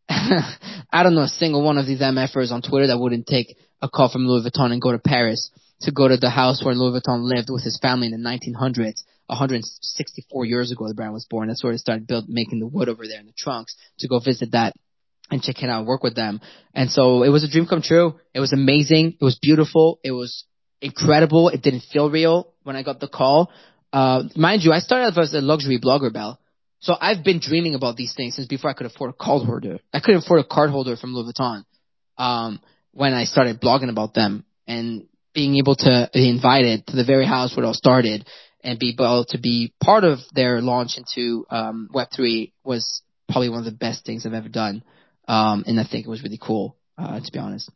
I don't know a single one of these MFers on Twitter that wouldn't take a call from Louis Vuitton and go to Paris to go to the house where Louis Vuitton lived with his family in the 1900s. 164 years ago the brand was born. That's where they started making the wood over there in the trunks, to go visit that and check it out and work with them. And so it was a dream come true. It was amazing. It was beautiful. It was incredible. It didn't feel real when I got the call. Mind you, I started off as a luxury blogger, Belle. So I've been dreaming about these things since before I could afford a card holder. I couldn't afford a card holder from Louis Vuitton when I started blogging about them, and being able to be invited to the very house where it all started and be able to be part of their launch into Web3 was probably one of the best things I've ever done. And I think it was really cool, to be honest.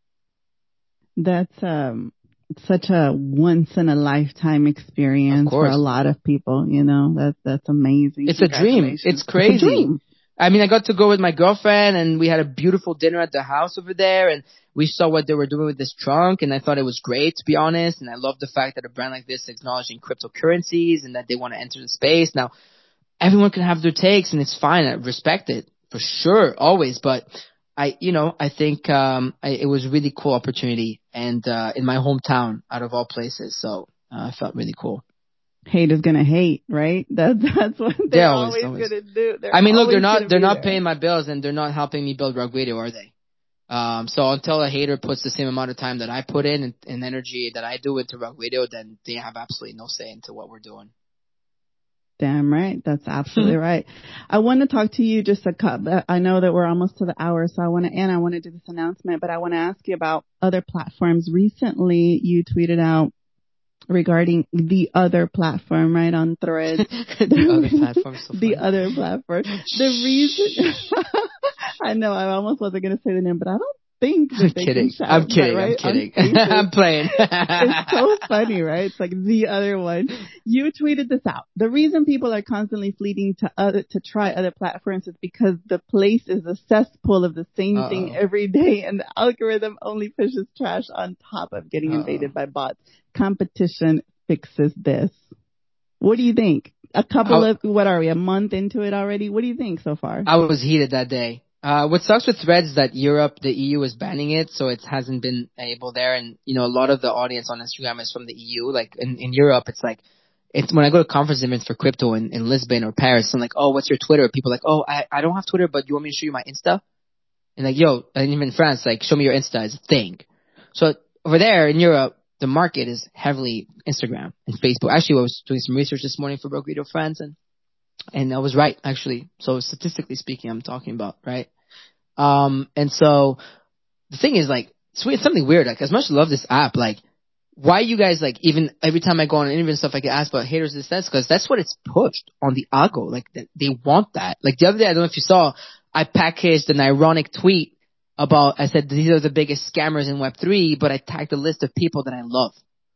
That's such a once in a lifetime experience for a lot of people. You know, that's amazing. It's a dream. It's crazy. It's a dream. I mean, I got to go with my girlfriend, and we had a beautiful dinner at the house over there, and we saw what they were doing with this trunk, and I thought it was great, to be honest. And I love the fact that a brand like this is acknowledging cryptocurrencies and that they want to enter the space. Now, everyone can have their takes, and it's fine. I respect it for sure, always. But I think it was a really cool opportunity, and in my hometown, out of all places. So I felt really cool. Haters gonna hate, right? That's what they're always gonna do. I mean, look, they're not paying my bills, and they're not helping me build Rug Radio, are they? So until a hater puts the same amount of time that I put in and energy that I do into Rug Radio, then they have absolutely no say into what we're doing. Damn right. That's absolutely right. I want to talk to you just a couple. I know that we're almost to the hour, so I want to do this announcement, but I want to ask you about other platforms. Recently, you tweeted out regarding the other platform, right, on Threads. The other platform. So the other platform. The reason I know I almost wasn't going to say the name, but I don't think that they can shout. I'm kidding. Right? I'm kidding. I'm playing. It's so funny, right? It's like the other one. You tweeted this out. The reason people are constantly fleeting to try other platforms is because the place is a cesspool of the same thing every day, and the algorithm only pushes trash on top of getting invaded by bots. Competition fixes this. What do you think? What are we, a month into it already? What do you think so far? I was heated that day. What sucks with Threads is that the EU is banning it, so it hasn't been able there. And, a lot of the audience on Instagram is from the EU. Like, in Europe, it's when I go to conference events for crypto in Lisbon or Paris, I'm like, oh, what's your Twitter? People are like, oh, I don't have Twitter, but you want me to show you my Insta? And like, yo, and even in France, like, show me your Insta is a thing. So over there in Europe, the market is heavily Instagram and Facebook. Actually, I was doing some research this morning for Rug Radio France, and I was right, actually. So statistically speaking, I'm talking about, right? And so the thing is, like, it's something weird. Like, as much as I love this app, like, why you guys, like, even every time I go on an interview and stuff, I get asked about haters this, because that's what it's pushed on the algo. Like, they want that. Like, the other day, I don't know if you saw, I packaged an ironic tweet I said, these are the biggest scammers in Web3, but I tagged a list of people that I love.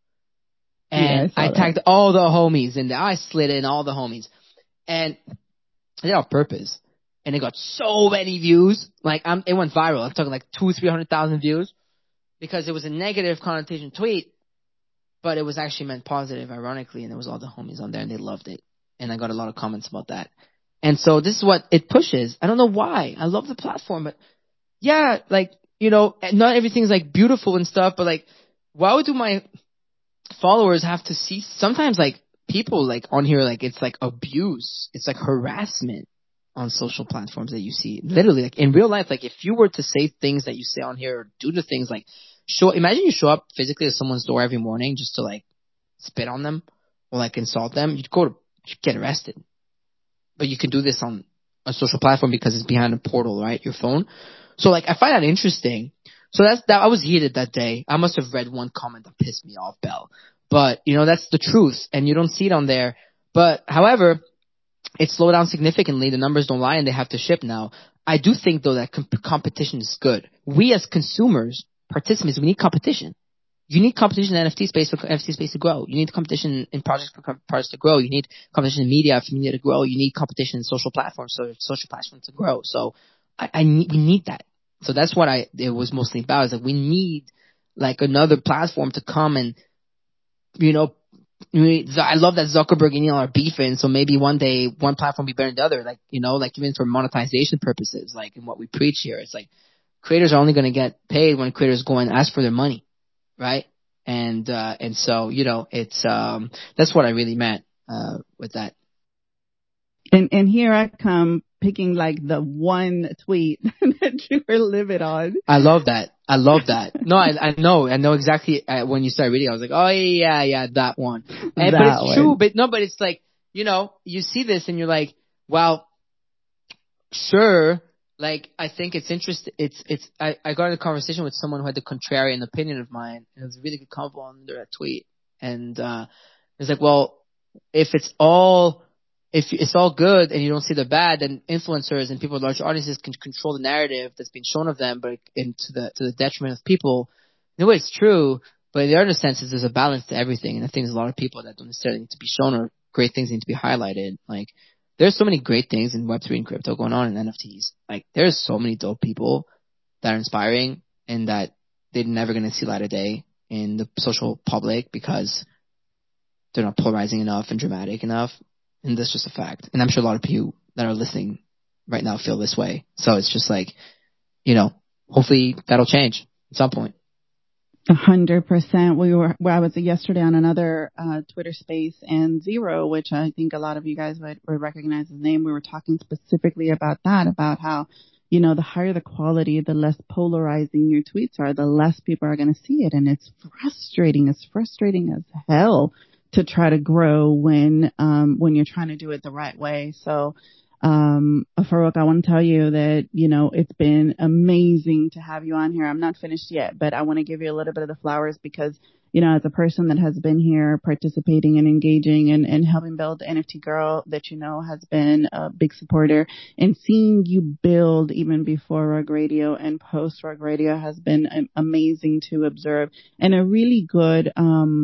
And I tagged all the homies in there. I slid in all the homies. And I did it on purpose. And it got so many views. Like, it went viral. I'm talking like 200,000-300,000 views. Because it was a negative connotation tweet, but it was actually meant positive, ironically. And there was all the homies on there, and they loved it. And I got a lot of comments about that. And so this is what it pushes. I don't know why. I love the platform, but yeah, like, not everything's like beautiful and stuff, but like, why do my followers have to see sometimes like people like on here, like it's like abuse, it's like harassment on social platforms that you see literally like in real life. Like if you were to say things that you say on here or do the things like imagine you show up physically at someone's door every morning just to like spit on them or like insult them, you'd get arrested. But you can do this on a social platform because it's behind a portal, right? Your phone. So like I find that interesting. So I was heated that day. I must have read one comment that pissed me off, Bell. But that's the truth, and you don't see it on there. But however, it slowed down significantly. The numbers don't lie, and they have to ship now. I do think though that competition is good. We as consumers, participants, we need competition. You need competition in NFT space for NFT space to grow. You need competition in projects for projects to grow. You need competition in media for media to grow. You need competition in social platforms for social platforms to grow. So we need that. So that's what it was mostly about. Is like we need like another platform to come and I love that Zuckerberg and Elon are beefing. So maybe one day one platform be better than the other. Like like even for monetization purposes, like in what we preach here, it's like creators are only going to get paid when creators go and ask for their money, right? And so it's that's what I really meant with that. And here I come picking like the one tweet that you were livid on. I love that. No, I know exactly when you started reading. I was like, oh yeah, that one. But it's true. But it's like you see this and you're like, Well, sure. Like, I think it's interesting. I got in a conversation with someone who had the contrarian opinion of mine, and it was a really good convo under that tweet. And, it's like, well, if it's all good and you don't see the bad, then influencers and people with large audiences can control the narrative that's being shown of them, but to the detriment of people. In a way, it's true, but in the other sense, there's a balance to everything. And I think there's a lot of people that don't necessarily need to be shown, or great things need to be highlighted. Like, there's so many great things in Web3 and crypto going on in NFTs. Like, there's so many dope people that are inspiring and that they're never going to see light of day in the social public because they're not polarizing enough and dramatic enough. And that's just a fact. And I'm sure a lot of you that are listening right now feel this way. So it's just like, hopefully that'll change at some point. 100%. I was yesterday on another Twitter space, and Zero, which I think a lot of you guys would recognize his name. We were talking specifically about that, about how, the higher the quality, the less polarizing your tweets are, the less people are going to see it. And it's frustrating. It's frustrating as hell to try to grow when you're trying to do it the right way. So, Farouk, I want to tell you that, it's been amazing to have you on here. I'm not finished yet, but I want to give you a little bit of the flowers because, as a person that has been here participating and engaging and helping build NFT Girl that, has been a big supporter, and seeing you build even before Rug Radio and post Rug Radio has been amazing to observe, and a really good,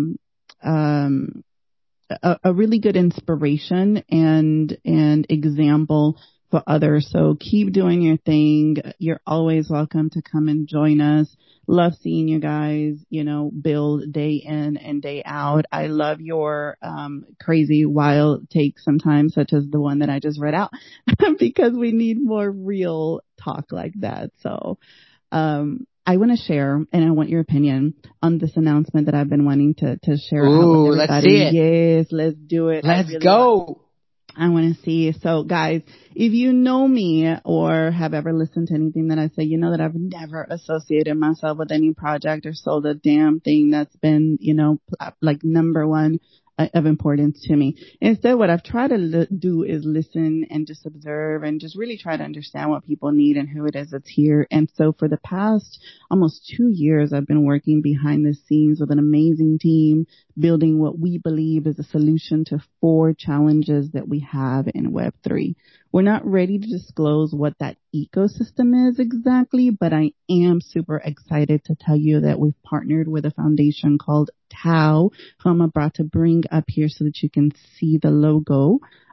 a really good inspiration and example for others. So keep doing your thing. You're always welcome to come and join us. Love seeing you guys, build day in and day out. I love your crazy, wild takes sometimes, such as the one that I just read out, because we need more real talk like that. So, I want to share, and I want your opinion on this announcement that I've been wanting to share out with everybody. Let's see it. Yes, let's do it. Let's go. I want to see. So, guys, if you know me or have ever listened to anything that I say, you know that I've never associated myself with any project or sold a damn thing that's been, like number one of importance to me. Instead, what I've tried to do is listen and just observe and just really try to understand what people need and who it is that's here. And so for the past almost 2 years, I've been working behind the scenes with an amazing team, building what we believe is a solution to 4 challenges that we have in Web3. We're not ready to disclose what that ecosystem is exactly, but I am super excited to tell you that we've partnered with a foundation called Tau, who I'm about to bring up here so that you can see the logo.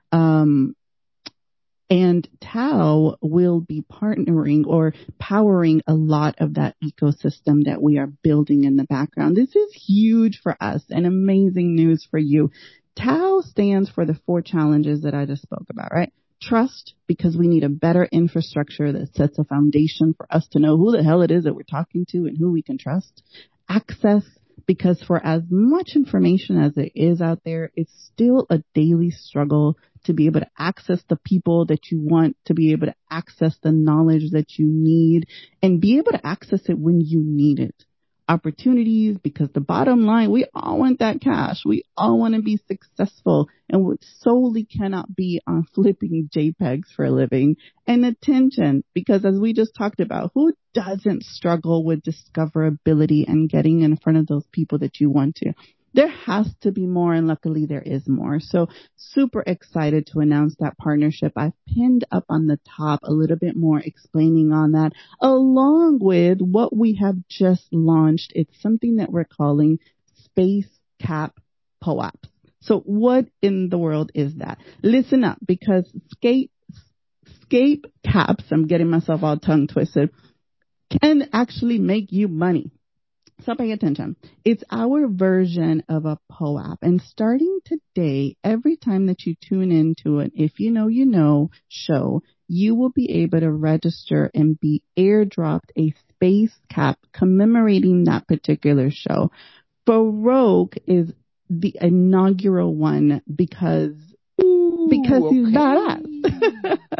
And Tau will be partnering or powering a lot of that ecosystem that we are building in the background. This is huge for us and amazing news for you. Tau stands for the 4 challenges that I just spoke about, right? Trust, because we need a better infrastructure that sets a foundation for us to know who the hell it is that we're talking to and who we can trust. Access, because for as much information as it is out there, it's still a daily struggle to be able to access the people that you want, to be able to access the knowledge that you need, and be able to access it when you need it. Opportunities, because the bottom line, we all want that cash. We all want to be successful, and what solely cannot be on flipping JPEGs for a living. And attention, because as we just talked about, who doesn't struggle with discoverability and getting in front of those people that you want to? There has to be more, and luckily there is more. So super excited to announce that partnership. I've pinned up on the top a little bit more explaining on that, along with what we have just launched. It's something that we're calling Space Cap POAPs. So what in the world is that? Listen up, because Scape caps, I'm getting myself all tongue twisted, can actually make you money. So pay attention. It's our version of a POAP. And starting today, every time that you tune into an If You Know, You Know show, you will be able to register and be airdropped a space cap commemorating that particular show. Farouk is the inaugural one because he's badass.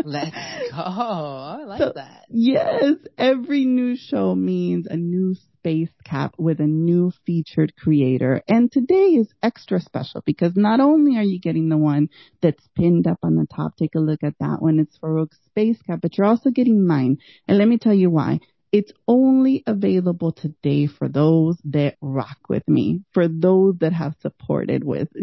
Let's go. I like So, that. yes, every new show means a new space cap with a new featured creator. And today is extra special because not only are you getting the one that's pinned up on the top, take a look at that one. It's Farouk's space cap, but you're also getting mine. And let me tell you why. It's only available today for those that rock with me, for those that have supported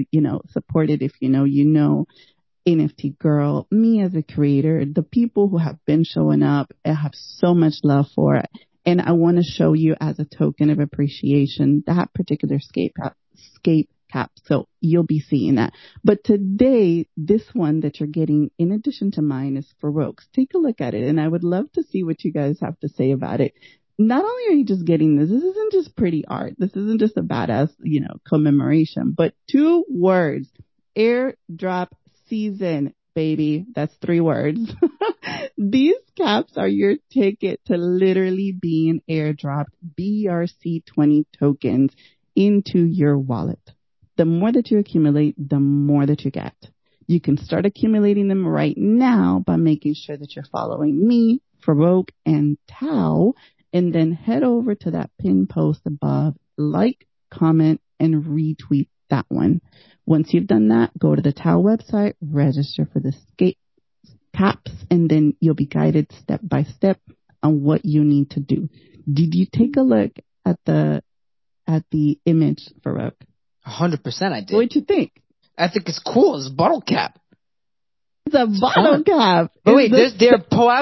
if you know. NFT Girl, me as a creator, the people who have been showing up, I have so much love for it. And I want to show you as a token of appreciation that particular scape cap. So you'll be seeing that. But today, this one that you're getting in addition to mine is Farouk's. Take a look at it. And I would love to see what you guys have to say about it. Not only are you just getting this isn't just pretty art. This isn't just a badass, commemoration, but 2 words, airdrop season, baby. That's 3 words. These caps are your ticket to literally being airdropped BRC20 tokens into your wallet. The more that you accumulate, the more that you get. You can start accumulating them right now by making sure that you're following me, Farouk, and Tao, and then head over to that pin post above, like, comment, and retweet that one. Once you've done that, go to the Tao website, register for the skate caps, and then you'll be guided step by step on what you need to do. Did you take a look at the image, Farouk? 100% I did. What'd you think? I think it's cool. It's a bottle cap. It's a bottle cap. But wait, these are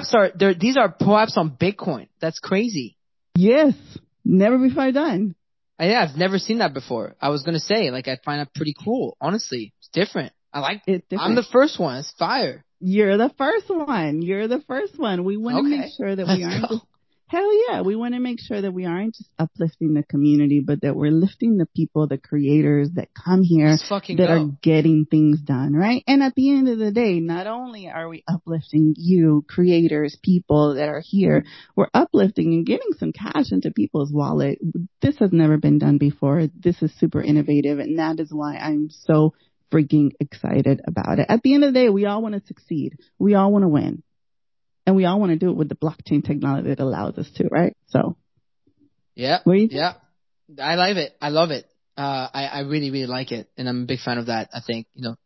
POAPs on Bitcoin. That's crazy. Yes. Never before done. Yeah, I've never seen that before. I was going to say, I find that pretty cool. Honestly, it's different. I like it. I'm the first one. It's fire. You're the first one. We want to make sure that we aren't just, hell yeah, we want to make sure that we aren't just uplifting the community, but that we're lifting the people, the creators that come here that are getting things done, right? And at the end of the day, not only are we uplifting you, creators, people that are here, we're uplifting and getting some cash into people's wallet. This has never been done before. This is super innovative, and that is why I'm so freaking excited about it. At the end of the day, we all want to succeed. We all want to win. And we all want to do it with the blockchain technology that allows us to, right? So, yeah, what do you think? Yeah, I love it. I love it. I really, really like it, and I'm a big fan of that. I think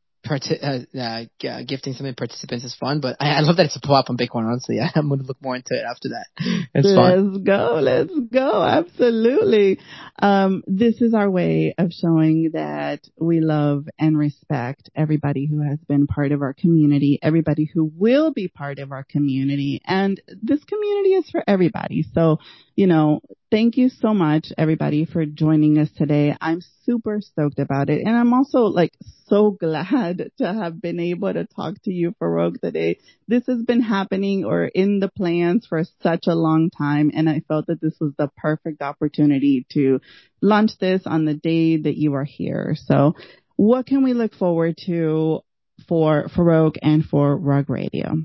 gifting something participants is fun, but I love that it's a POAP on Bitcoin. Honestly, I'm going to look more into it after that. It's fun. Let's go. Absolutely. This is our way of showing that we love and respect everybody who has been part of our community, everybody who will be part of our community, and this community is for everybody. So, thank you so much, everybody, for joining us today. I'm super stoked about it. And I'm also so glad to have been able to talk to you, Farouk, today. This has been happening or in the plans for such a long time. And I felt that this was the perfect opportunity to launch this on the day that you are here. So what can we look forward to for Farouk and for Rug Radio?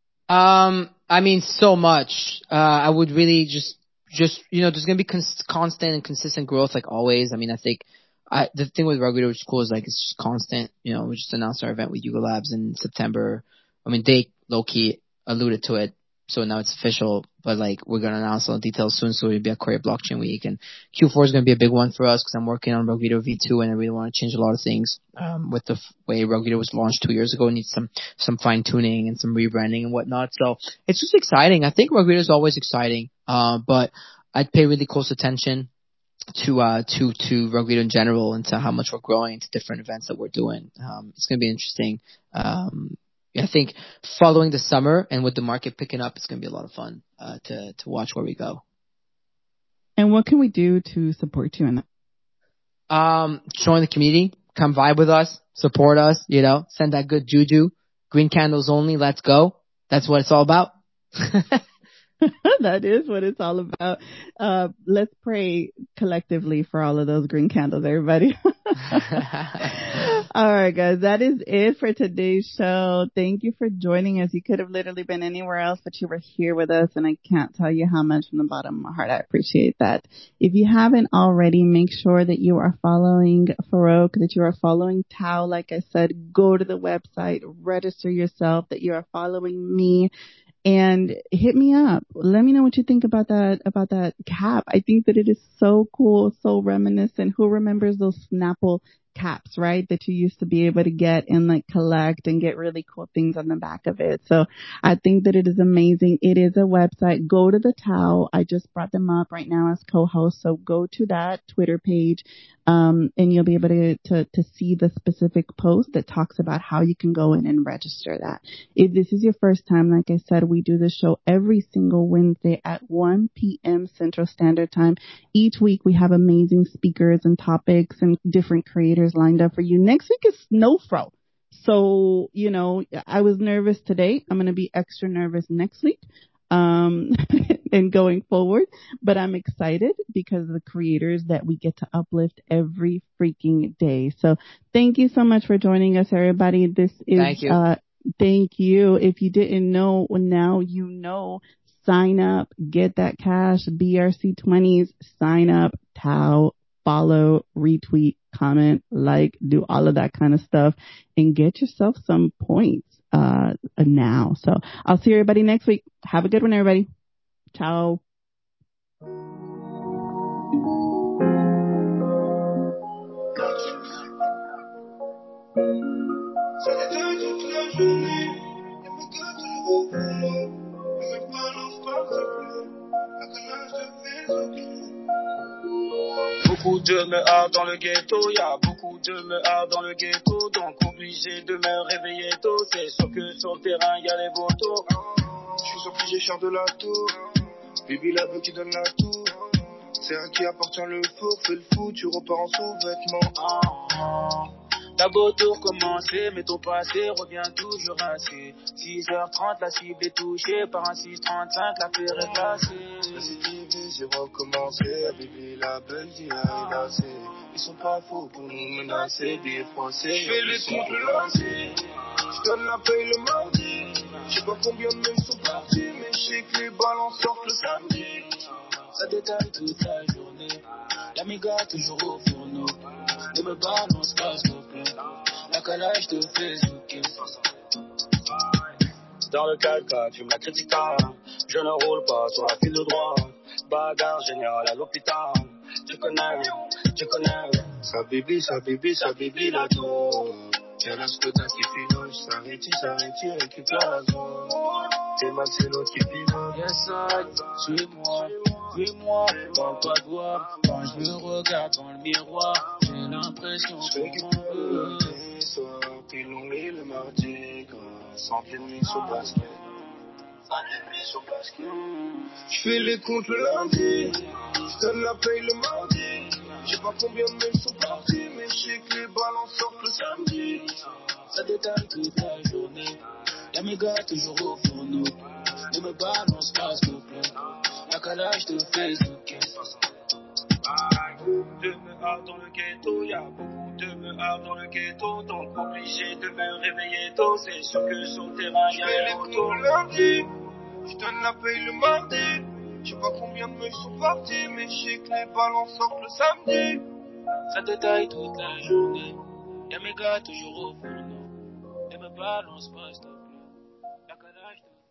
So much. I would really just there's going to be constant and consistent growth like always. I think the thing with Rug Radio, which is cool, is it's just constant. We just announced our event with Yuga Labs in September. They low-key alluded to it, so now it's official. But we're going to announce all the details soon, so it'll be a Korea Blockchain Week. And Q4 is going to be a big one for us because I'm working on Rug Radio V2, and I really want to change a lot of things with the way Rug Radio was launched 2 years ago. It needs some fine-tuning and some rebranding and whatnot. So it's just exciting. I think Rug Radio is always exciting, but I'd pay really close attention to Rug Radio in general and to how much we're growing, to different events that we're doing. It's going to be interesting. I think following the summer and with the market picking up, it's going to be a lot of fun to watch where we go. And what can we do to support you in that? Join the community, come vibe with us, support us, send that good juju. Green candles only, let's go. That's what it's all about. That is what it's all about. Let's pray collectively for all of those green candles, everybody. All right, guys, that is it for today's show. Thank you for joining us. You could have literally been anywhere else, but you were here with us, and I can't tell you how much from the bottom of my heart I appreciate that. If you haven't already, make sure that you are following Farouk, that you are following Tao. Like I said, go to the website, register yourself, that you are following me. And hit me up. Let me know what you think about that cap. I think that it is so cool, so reminiscent. Who remembers those Snapple caps, right? That you used to be able to get and like collect and get really cool things on the back of it. So I think that it is amazing. It is a website. Go to the Tao. I just brought them up right now as co-host. So go to that Twitter page. And you'll be able to see the specific post that talks about how you can go in and register that. If this is your first time, like I said, we do the show every single Wednesday at 1 p.m. Central Standard Time. Each week we have amazing speakers and topics and different creators lined up for you. Next week is Snowfro. So, I was nervous today. I'm going to be extra nervous next week. And going forward, but I'm excited because of the creators that we get to uplift every freaking day. So thank you so much for joining us, everybody. This is, thank you. If you didn't know, now you know. Sign up, get that cash, BRC20s, sign up, Tao, follow, retweet, comment, like, do all of that kind of stuff and get yourself some points. Now. So I'll see everybody next week. Have a good one, everybody. Ciao. Beaucoup de meurs dans le ghetto, y'a beaucoup de meurs dans le ghetto, donc obligé de me réveiller tôt. C'est sûr que sur le terrain y'a les vautours. Je suis obligé cher de la tour, Bibi la veut qui donne la tour. C'est à qui appartient le four, fais le fou, tu repars en sous-vêtements. T'as beau tout recommencer, mais ton passé revient toujours ainsi. 6h30, la cible est touchée, par un 635, l'affaire est placée. La CTV, j'ai recommencé, Bibi la belle dit là, ils sont pas faux pour nous menacer, billets français. J'fais les comptes le lundi, j'donne la paye le mardi. J'sais pas combien de mails sont partis, mais j'sais que les balances sortent le samedi. Ça détaille toute la journée, la méga toujours au fourneau. Ne me balance pas s'il te plaît, la calage te fait zouker. Dans le calca, tu m'as critiqué, je ne roule pas sur la file de droit. Bagarre générale à l'hôpital, tu connais. Sa bibi la tour. Quel âge que t'as qui filoche, s'arrête, récupère la zone. T'es Max, c'est l'autre qui pilote. Yes, suis-moi, parle pas de voix. Quand je me regarde dans le miroir, j'ai l'impression qu'on veut. Soir, puis l'onglet le mardi, sans pied de nuit sur basket. J'fais les comptes le lundi, j'donne la paye le mardi. J'sais pas combien de mails sont partis, mais j'sais que les balances sortent le samedi. Ça détaille toute la journée, y'a mes gars toujours au fourneau. Ne me balance pas s'il te plaît, la calage te fait zouker. Beaucoup de meurs dans le ghetto, y'a beaucoup de meurs dans le ghetto, donc obligé de me réveiller tôt. C'est sûr que sur le terrain y'a les autos. Le lundi, j'donne la paye le mardi. J'sais pas combien de meufs sont partis, mais j'sais que les balances sortent le samedi. Ça détaille toute la journée, y'a mes gars toujours au fourneau. Ne me balance pas s'il te plaît, la calage te